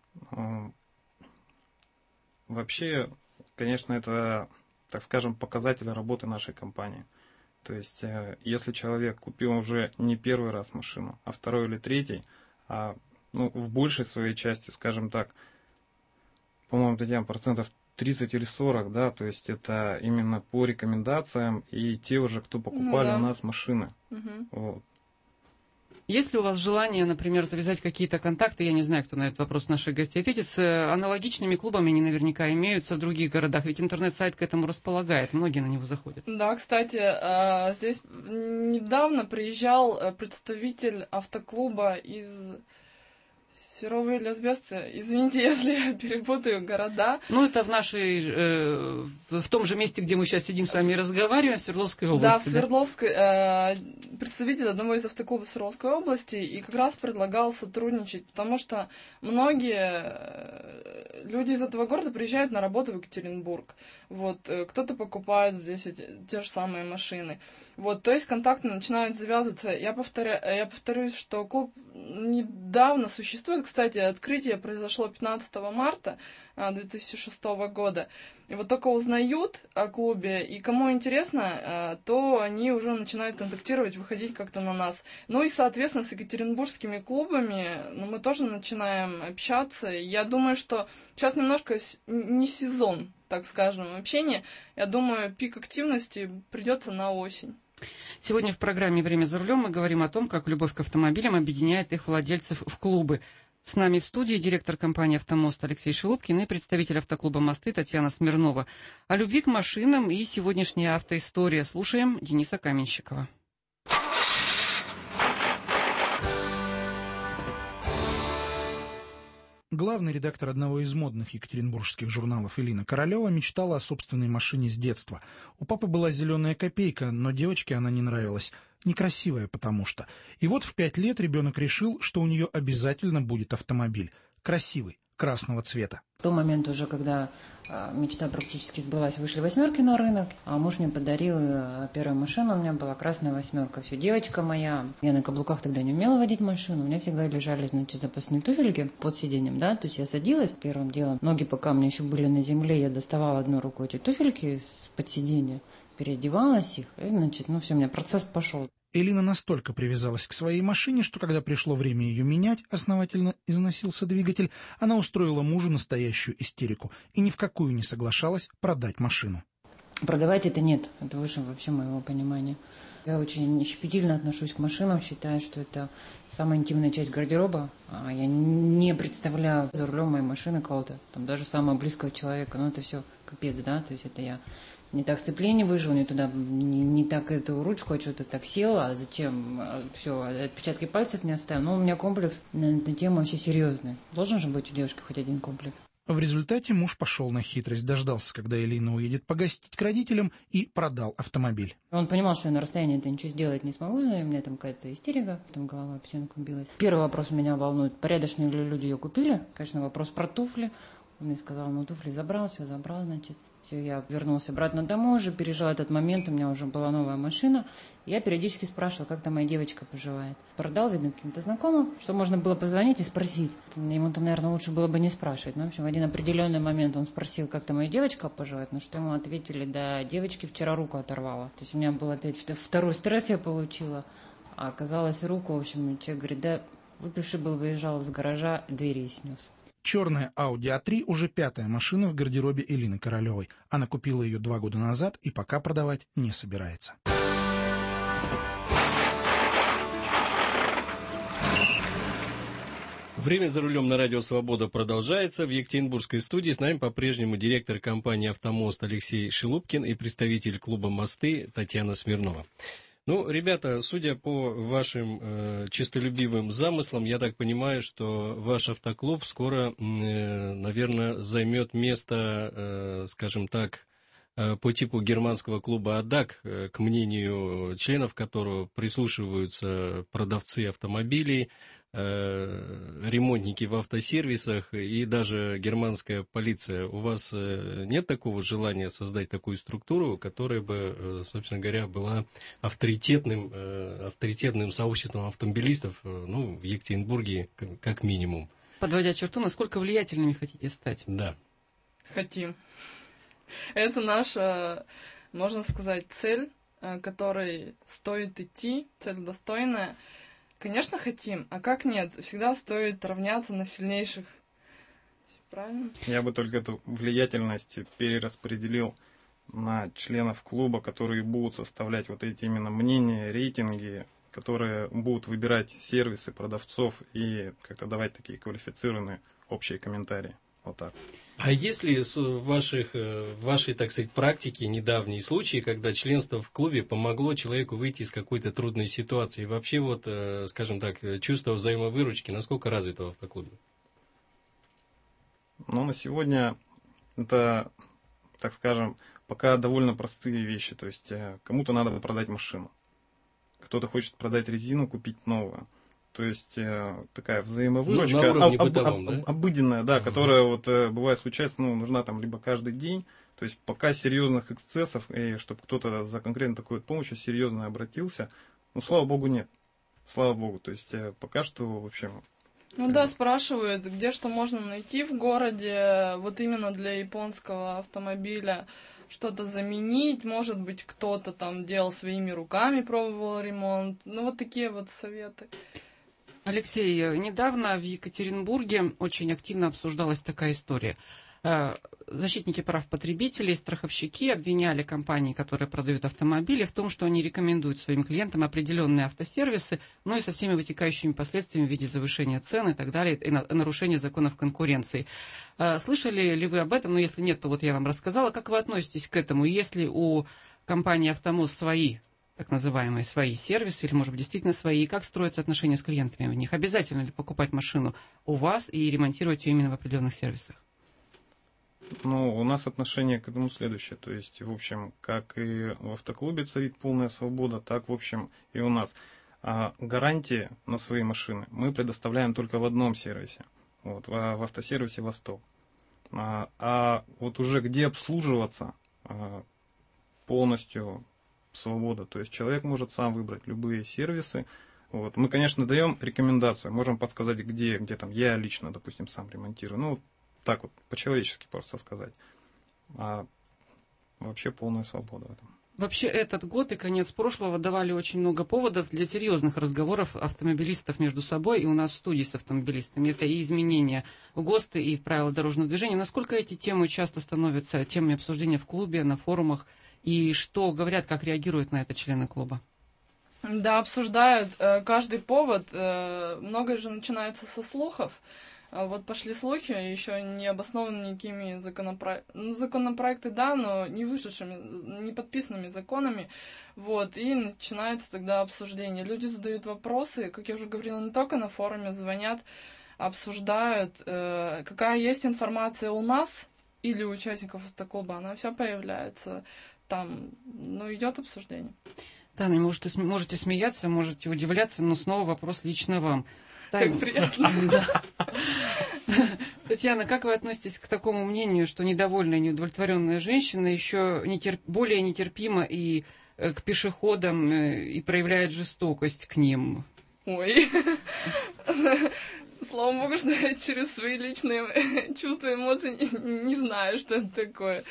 Вообще, конечно, это, так скажем, показатель работы нашей компании. То есть, если человек купил уже не первый раз машину, а второй или третий, а ну, в большей своей части, скажем так, по-моему, дадим процентов тридцать или сорок, да, то есть это именно по рекомендациям и те уже, кто покупали ну, да. у нас машины. Угу. Вот. Есть ли у вас желание, например, завязать какие-то контакты, я не знаю, кто на этот вопрос наших гостей ответит, с аналогичными клубами, они наверняка имеются в других городах, ведь интернет-сайт к этому располагает, многие на него заходят. Да, кстати, здесь недавно приезжал представитель автоклуба из Серова или Асбеста. Извините, если я перепутаю города. Ну, это в нашей, э, в том же месте, где мы сейчас сидим с вами и разговариваем, в Свердловской области. Да, в Свердловской, э, представитель одного из автоклубов Свердловской области, и как раз предлагал сотрудничать, потому что многие люди из этого города приезжают на работу в Екатеринбург. Вот, кто-то покупает здесь эти, те же самые машины. Вот, то есть контакты начинают завязываться. Я, повторя, я повторюсь, что клуб недавно существует. Кстати, открытие произошло пятнадцатого марта две тысячи шестого года. И вот только узнают о клубе, и кому интересно, то они уже начинают контактировать, выходить как-то на нас. Ну и, соответственно, с екатеринбургскими клубами ну, мы тоже начинаем общаться. Я думаю, что сейчас немножко не сезон, так скажем, общения. Я думаю, пик активности придется на осень. Сегодня в программе «Время за рулем» мы говорим о том, как любовь к автомобилям объединяет их владельцев в клубы. С нами в студии директор компании «Автомост» Алексей Шелупкин и представитель автоклуба «Мосты» Татьяна Смирнова. О любви к машинам и сегодняшняя автоистория. Слушаем Дениса Каменщикова. Главный редактор одного из модных екатеринбургских журналов Элина Королева мечтала о собственной машине с детства. У папы была зеленая копейка, но девочке она не нравилась. некрасивая потому что. И вот в пять лет ребенок решил, что у нее обязательно будет автомобиль. Красивый, красного цвета. В тот момент уже, когда э, мечта практически сбылась, вышли восьмерки на рынок, а муж мне подарил э, первую машину, у меня была красная восьмерка. Все, девочка моя. Я на каблуках тогда не умела водить машину, у меня всегда лежали, значит, запасные туфельки под сиденьем, да, то есть я садилась первым делом, ноги пока у меня еще были на земле, я доставала одной рукой эти туфельки под сиденье, переодевалась их, и, значит, ну все, у меня процесс пошел. Элина настолько привязалась к своей машине, что когда пришло время ее менять, основательно износился двигатель, она устроила мужу настоящую истерику и ни в какую не соглашалась продать машину. Продавать это нет, это выше вообще моего понимания. Я очень щепетильно отношусь к машинам, считаю, что это самая интимная часть гардероба. Я не представляю за рулем моей машины кого-то, там даже самого близкого человека, но это все капец, да, то есть это я не так сцепление выжил, не туда, не, не так эту ручку, а что-то так села, а зачем, все, отпечатки пальцев не оставил. Но у меня комплекс на эту тему вообще серьезный. Должен же быть у девушки хоть один комплекс. В результате муж пошел на хитрость, дождался, когда Элина уедет погостить к родителям, и продал автомобиль. Он понимал, что я на расстоянии это ничего сделать не смогу, и у меня там какая-то истерика, там голова печенком билась. Первый вопрос меня волнует, порядочные ли люди ее купили? Конечно, вопрос про туфли. Он мне сказал, ну туфли забрал, все забрал, значит. Все, я вернулся обратно домой, уже пережил этот момент, у меня уже была новая машина. Я периодически спрашивала, как там моя девочка поживает. Продал, видно, каким-то знакомым, что можно было позвонить и спросить. Ему там, наверное, лучше было бы не спрашивать. Но, в общем, в один определенный момент он спросил, как там моя девочка поживает, на что ему ответили, да, девочке вчера руку оторвала. То есть у меня был опять второй стресс я получила, а оказалось руку, в общем, человек говорит, да, выпивший был, выезжал из гаража, двери и снес. Черная Audi а три уже пятая машина в гардеробе Элины Королевой. Она купила ее два года назад и пока продавать не собирается. Время за рулем на радио «Свобода» продолжается. В Екатеринбургской студии с нами по-прежнему директор компании «Автомост» Алексей Шелупкин и представитель клуба «Мосты» Татьяна Смирнова. Ну, ребята, судя по вашим э, честолюбивым замыслам, я так понимаю, что ваш автоклуб скоро, э, наверное, займет место, э, скажем так, э, по типу германского клуба «Адак», э, к мнению членов которого прислушиваются продавцы автомобилей, ремонтники в автосервисах и даже германская полиция. У вас нет такого желания создать такую структуру, которая бы, собственно говоря, была авторитетным, авторитетным сообществом автомобилистов, ну, в Екатеринбурге как минимум? Подводя черту, насколько влиятельными хотите стать? Да. Хотим. Это наша, можно сказать, цель, к которой стоит идти, цель достойная. Конечно, хотим, а как нет? Всегда стоит равняться на сильнейших. Правильно? Я бы только эту влиятельность перераспределил на членов клуба, которые будут составлять вот эти именно мнения, рейтинги, которые будут выбирать сервисы продавцов и как-то давать такие квалифицированные общие комментарии. Вот так. А есть ли в, ваших, в вашей, так сказать, практике недавние случаи, когда членство в клубе помогло человеку выйти из какой-то трудной ситуации? И вообще, вот, скажем так, чувство взаимовыручки насколько развито в автоклубе? Ну, на сегодня это, так скажем, пока довольно простые вещи. То есть кому-то надо продать машину, кто-то хочет продать резину, купить новую. То есть э, такая взаимовыручка, ну, об, об, об, да? обыденная, да, ага. которая вот э, бывает случается, ну, нужна там либо каждый день. То есть пока серьезных эксцессов, и чтобы кто-то за конкретно такой вот помощью серьезно обратился, ну, слава богу, нет. Слава богу. То есть э, пока что, в общем... Ну да, спрашивают, где что можно найти в городе, вот именно для японского автомобиля, что-то заменить, может быть, кто-то там делал своими руками, пробовал ремонт. Ну, вот такие вот советы. Алексей, недавно в Екатеринбурге очень активно обсуждалась такая история. Защитники прав потребителей, страховщики обвиняли компании, которые продают автомобили, в том, что они рекомендуют своим клиентам определенные автосервисы, но и со всеми вытекающими последствиями в виде завышения цен и так далее, и нарушения законов конкуренции. Слышали ли вы об этом? Ну, если нет, то вот я вам рассказала. Как вы относитесь к этому? Если у компании «Автомост» свои, так называемые, свои сервисы, или, может быть, действительно свои, и как строятся отношения с клиентами в них? Обязательно ли покупать машину у вас и ремонтировать ее именно в определенных сервисах? Ну, у нас отношение к этому следующее. То есть, в общем, как и в автоклубе царит полная свобода, так, в общем, и у нас. А гарантии на свои машины мы предоставляем только в одном сервисе. Вот, в, в автосервисе «Восток». А, а вот уже где обслуживаться, а, полностью свобода. То есть человек может сам выбрать любые сервисы. Вот. Мы, конечно, даем рекомендацию, можем подсказать, где, где там я лично, допустим, сам ремонтирую. Ну, так вот, по-человечески просто сказать. А вообще полная свобода в этом. Вообще этот год и конец прошлого давали очень много поводов для серьезных разговоров автомобилистов между собой и у нас в студии с автомобилистами. Это и изменения в ГОСТы, и в правила дорожного движения. Насколько эти темы часто становятся темами обсуждения в клубе, на форумах, и что говорят, как реагируют на это члены клуба? Да, обсуждают э, каждый повод. Э, многое же начинается со слухов. А вот пошли слухи, еще не обоснованы никакими законопроектами. Ну, законопроекты, да, но не вышедшими, не подписанными законами. Вот, и начинается тогда обсуждение. Люди задают вопросы, как я уже говорила, не только на форуме, звонят, обсуждают, э, какая есть информация у нас или у участников автоклуба, она вся появляется там, ну, идет обсуждение. Да, ну, можете, можете смеяться, можете удивляться, но снова вопрос лично вам. Как приятно. Да. Татьяна, как вы относитесь к такому мнению, что недовольная, неудовлетворенная женщина еще нетерп... более нетерпима и к пешеходам и проявляет жестокость к ним? Ой, слава богу, что я через свои личные чувства и эмоции не, не знаю, что это такое.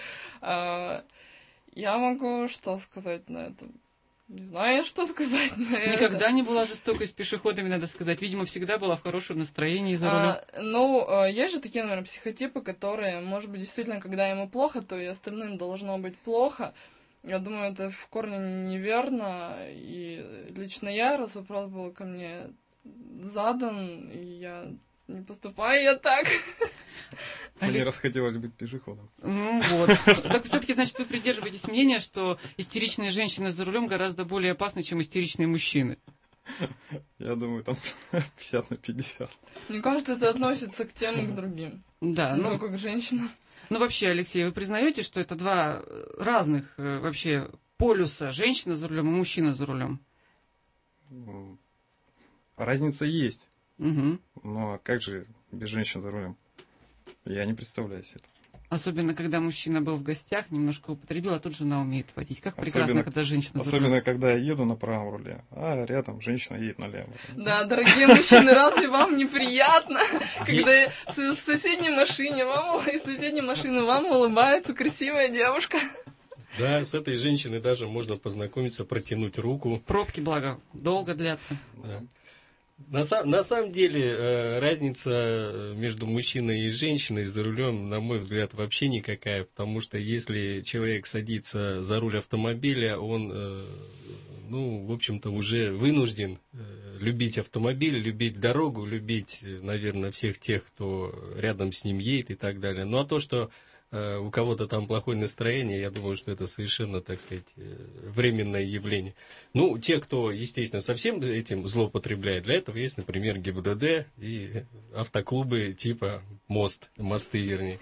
Я могу что сказать на это? Не знаю, что сказать на это. Никогда не была жестокой с пешеходами, надо сказать. Видимо, всегда была в хорошем настроении за рулем. А, ну, есть же такие, наверное, психотипы, которые, может быть, действительно, когда ему плохо, то и остальным должно быть плохо. Я думаю, это в корне неверно. И лично я, раз вопрос был ко мне задан, и я не поступаю я так. Мне расхотелось быть пешеходом. Ну вот. Так все-таки, значит, вы придерживаетесь мнения, что истеричные женщины за рулем гораздо более опасны, чем истеричные мужчины? Я думаю, там пятьдесят на пятьдесят. Мне кажется, это относится к тем и к другим. Да, ну как к женщинам. Ну вообще, Алексей, вы признаете, что это два разных вообще полюса: женщина за рулем и мужчина за рулем? Разница есть. Угу. Но как же без женщин за рулем? Я не представляю себе это. Особенно, когда мужчина был в гостях, немножко употребил, а тут жена умеет водить. Как прекрасно, особенно, когда женщина за Особенно, рулем. когда я еду на правом руле, а рядом женщина едет налево. Да, дорогие мужчины, разве вам неприятно, когда в соседней машине вам, из соседней машины вам улыбается красивая девушка? Да, с этой женщиной даже можно познакомиться, протянуть руку. Пробки, благо, долго длятся. Да. На, на самом деле э, разница между мужчиной и женщиной за рулем, на мой взгляд, вообще никакая, потому что если человек садится за руль автомобиля, он, э, ну, в общем-то, уже вынужден э, любить автомобиль, любить дорогу, любить, наверное, всех тех, кто рядом с ним едет и так далее. Ну, а то, что у кого-то там плохое настроение, я думаю, что это совершенно, так сказать, временное явление. Ну, те, кто, естественно, совсем этим злоупотребляет, для этого есть, например, ГИБДД и автоклубы типа «Мост», «Мосты», вернее.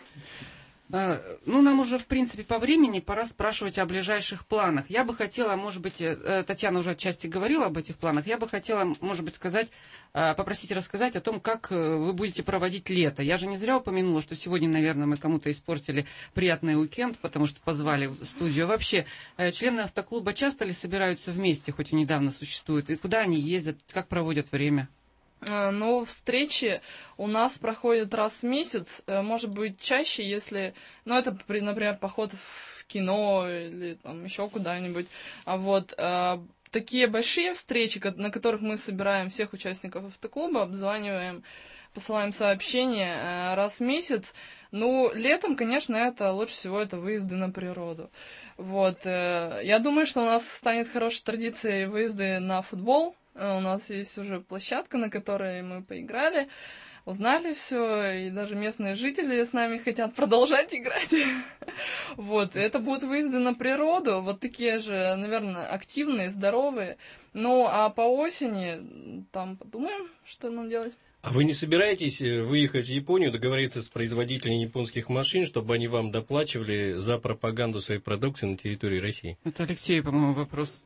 Ну, нам уже, в принципе, по времени пора спрашивать о ближайших планах. Я бы хотела, может быть, Татьяна уже отчасти говорила об этих планах, я бы хотела, может быть, сказать, попросить рассказать о том, как вы будете проводить лето. Я же не зря упомянула, что сегодня, наверное, мы кому-то испортили приятный уикенд, потому что позвали в студию. Вообще, члены автоклуба часто ли собираются вместе, хоть и недавно существуют, и куда они ездят, как проводят время? Ну, встречи у нас проходят раз в месяц, может быть, чаще, если, ну, это, например, поход в кино или там еще куда-нибудь. А вот а, такие большие встречи, на которых мы собираем всех участников автоклуба, обзваниваем, посылаем сообщения раз в месяц. Ну, летом, конечно, это лучше всего это выезды на природу. Вот, я думаю, что у нас станет хорошей традицией выезды на футбол. У нас есть уже площадка, на которой мы поиграли. узнали все, и даже местные жители с нами хотят продолжать играть. Вот, это будут выезды на природу, вот такие же, наверное, активные, здоровые. Ну, а по осени там подумаем, что нам делать. А вы не собираетесь выехать в Японию, договориться с производителями японских машин, чтобы они вам доплачивали за пропаганду своей продукции на территории России? Это Алексей, по-моему, вопрос.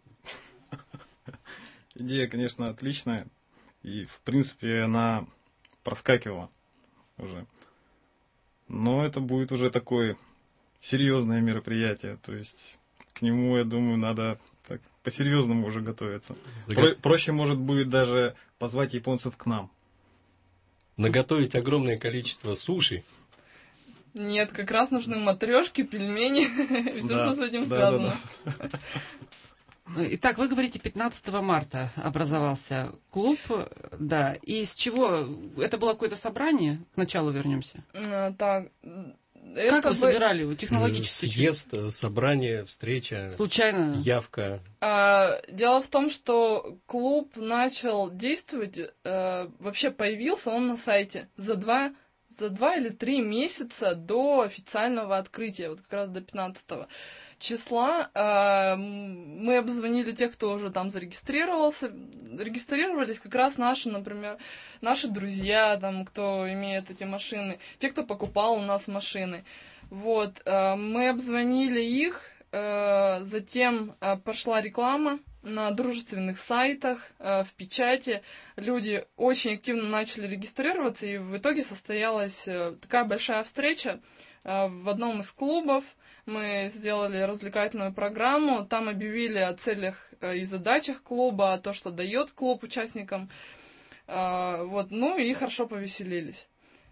Идея, конечно, отличная. И, в принципе, она проскакивала уже. Но это будет уже такое серьезное мероприятие. То есть к нему, я думаю, надо так по-серьезному уже готовиться. Про- проще, может, будет даже позвать японцев к нам. Наготовить огромное количество суши. Нет, как раз нужны матрешки, пельмени, все, что с этим связано. Итак, вы говорите, пятнадцатого марта образовался клуб, да, и с чего? Это было какое-то собрание? К началу вернемся. Так, как вы собирали технологически? Съезд, собрание, встреча. Случайно? Явка. Дело в том, что клуб начал действовать, вообще появился он на сайте за два, за два или три месяца до официального открытия, вот как раз до пятнадцатого числа. Мы обзвонили тех, кто уже там зарегистрировался. Регистрировались как раз наши, например, наши друзья, там, кто имеет эти машины, те, кто покупал у нас машины. Вот, мы обзвонили их, затем пошла реклама на дружественных сайтах, в печати. Люди очень активно начали регистрироваться, и в итоге состоялась такая большая встреча в одном из клубов. Мы сделали развлекательную программу, там объявили о целях и задачах клуба, о том, что дает клуб участникам. Вот, ну и хорошо повеселились.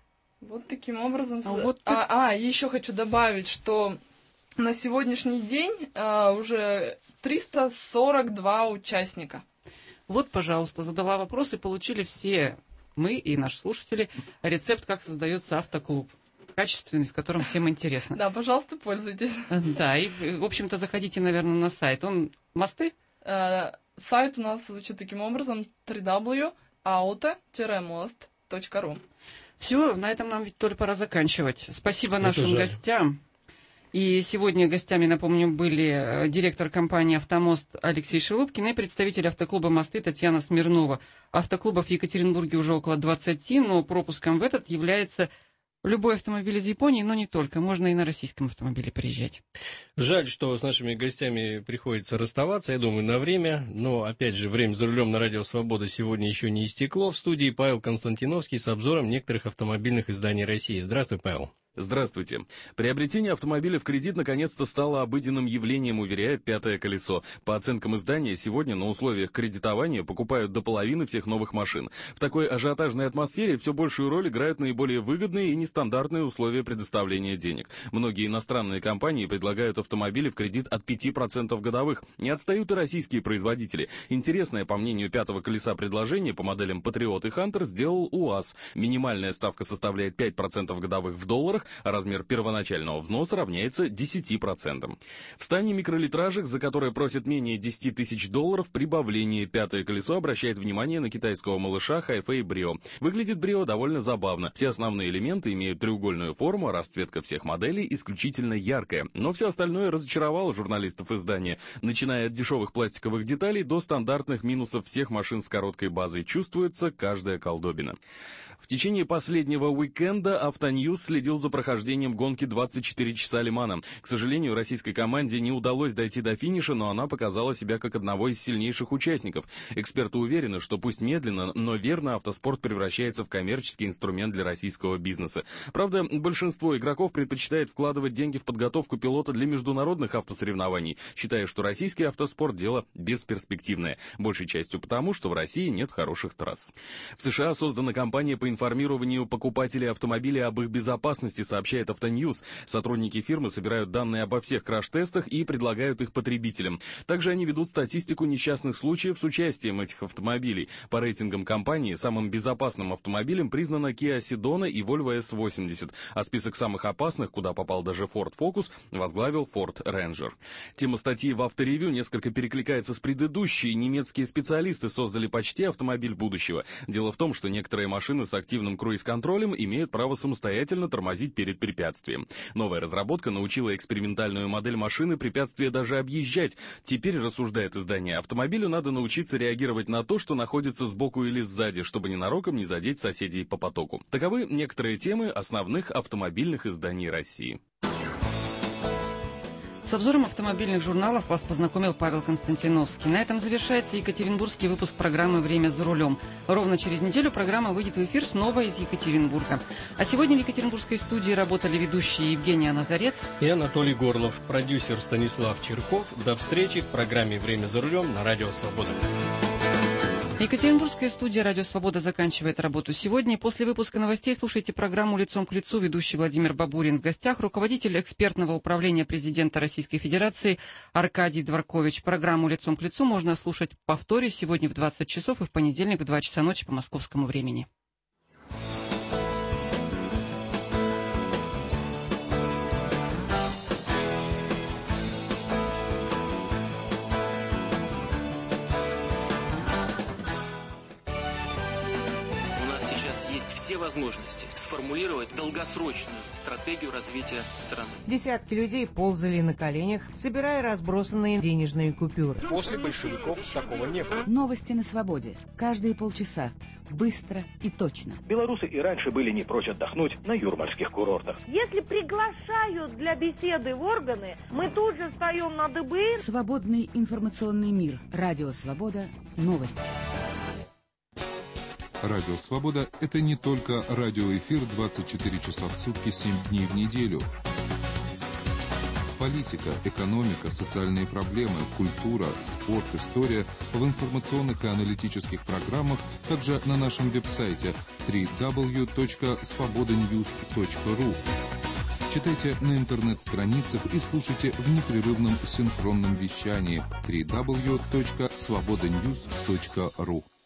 Вот таким образом. А, вот а, а еще хочу добавить, что на сегодняшний день а, уже триста сорок два участника. Вот, пожалуйста, задала вопрос, и получили все мы и наши слушатели рецепт, как создается автоклуб. Качественный, в котором всем интересно. Да, пожалуйста, пользуйтесь. Да, и, в общем-то, заходите, наверное, на сайт. Он мосты? Э, сайт у нас звучит таким образом: дабл ю дабл ю дабл ю точка ауто мост точка ру. Все, на этом нам ведь только пора заканчивать. Спасибо Это нашим жаль. гостям. И сегодня гостями, напомню, были директор компании «Автомост» Алексей Шелупкин и представитель автоклуба «Мосты» Татьяна Смирнова. Автоклубов в Екатеринбурге уже около двадцати, но пропуском в этот является любой автомобиль из Японии, но не только. Можно и на российском автомобиле приезжать. Жаль, что с нашими гостями приходится расставаться, я думаю, на время. Но, опять же, время за рулем на Радио Свобода сегодня еще не истекло. В студии Павел Константиновский с обзором некоторых автомобильных изданий России. Здравствуй, Павел. Здравствуйте. Приобретение автомобиля в кредит наконец-то стало обыденным явлением, уверяет «Пятое колесо». По оценкам издания, сегодня на условиях кредитования покупают до половины всех новых машин. В такой ажиотажной атмосфере все большую роль играют наиболее выгодные и нестандартные условия предоставления денег. Многие иностранные компании предлагают автомобили в кредит от пяти процентов годовых. Не отстают и российские производители. Интересное, по мнению «Пятого колеса», предложение по моделям «Патриот» и «Хантер» сделал УАЗ. Минимальная ставка составляет пять процентов годовых в долларах, а размер первоначального взноса равняется десяти процентам. В стане микролитражек, за которые просят менее десяти тысяч долларов, прибавление. «Пятое колесо» обращает внимание на китайского малыша Хайфэй Брио. Выглядит Брио довольно забавно. Все основные элементы имеют треугольную форму, а расцветка всех моделей исключительно яркая. Но все остальное разочаровало журналистов издания. Начиная от дешевых пластиковых деталей до стандартных минусов всех машин с короткой базой, чувствуется каждая колдобина. В течение последнего уикенда «Автоньюз» следил за прохождением гонки двадцать четыре часа Лимана. К сожалению, российской команде не удалось дойти до финиша, но она показала себя как одного из сильнейших участников. Эксперты уверены, что пусть медленно, но верно автоспорт превращается в коммерческий инструмент для российского бизнеса. Правда, большинство игроков предпочитает вкладывать деньги в подготовку пилота для международных автосоревнований, считая, что российский автоспорт – дело бесперспективное. Большей частью потому, что в России нет хороших трасс. В США создана компания по информированию покупателей автомобилей об их безопасности Новости сообщает Автоньюз. Сотрудники фирмы собирают данные обо всех краш-тестах и предлагают их потребителям. Также они ведут статистику несчастных случаев с участием этих автомобилей. По рейтингам компании самым безопасным автомобилем признана Kia Sedona и Volvo эс восемьдесят, а список самых опасных, куда попал даже Ford Focus, возглавил Ford Ranger. Тема статьи в авторевью несколько перекликается с предыдущей. Немецкие специалисты создали почти автомобиль будущего. Дело в том, что некоторые машины с активным круиз-контролем имеют право самостоятельно тормозить перед препятствием. Новая разработка научила экспериментальную модель машины препятствия даже объезжать. Теперь, рассуждает издание, автомобилю надо научиться реагировать на то, что находится сбоку или сзади, чтобы ненароком не задеть соседей по потоку. Таковы некоторые темы основных автомобильных изданий России. С обзором автомобильных журналов вас познакомил Павел Константиновский. На этом завершается екатеринбургский выпуск программы «Время за рулем». Ровно через неделю программа выйдет в эфир снова из Екатеринбурга. А сегодня в екатеринбургской студии работали ведущие Евгения Назарец и Анатолий Горлов, продюсер Станислав Черков. До встречи в программе «Время за рулем» на Радио Свобода. Екатеринбургская студия «Радио Свобода» заканчивает работу сегодня. После выпуска новостей слушайте программу «Лицом к лицу», ведущий Владимир Бабурин. В гостях руководитель экспертного управления президента Российской Федерации Аркадий Дворкович. Программу «Лицом к лицу» можно слушать в повторе сегодня в двадцать часов и в понедельник в два часа ночи по московскому времени. Есть все возможности сформулировать долгосрочную стратегию развития страны. Десятки людей ползали на коленях, собирая разбросанные денежные купюры. После большевиков такого не было. Новости на свободе. Каждые полчаса. Быстро и точно. Белорусы и раньше были не прочь отдохнуть на юрмальских курортах. Если приглашают для беседы в органы, мы тут же встаем на дыбы. Свободный информационный мир. Радио Свобода. Новости. Радио «Свобода» — это не только радиоэфир двадцать четыре часа в сутки, семь дней в неделю. Политика, экономика, социальные проблемы, культура, спорт, история в информационных и аналитических программах, также на нашем веб-сайте дабл ю дабл ю дабл ю точка свобода ньюс точка ру. Читайте на интернет-страницах и слушайте в непрерывном синхронном вещании дабл ю дабл ю дабл ю точка свобода ньюс точка ру.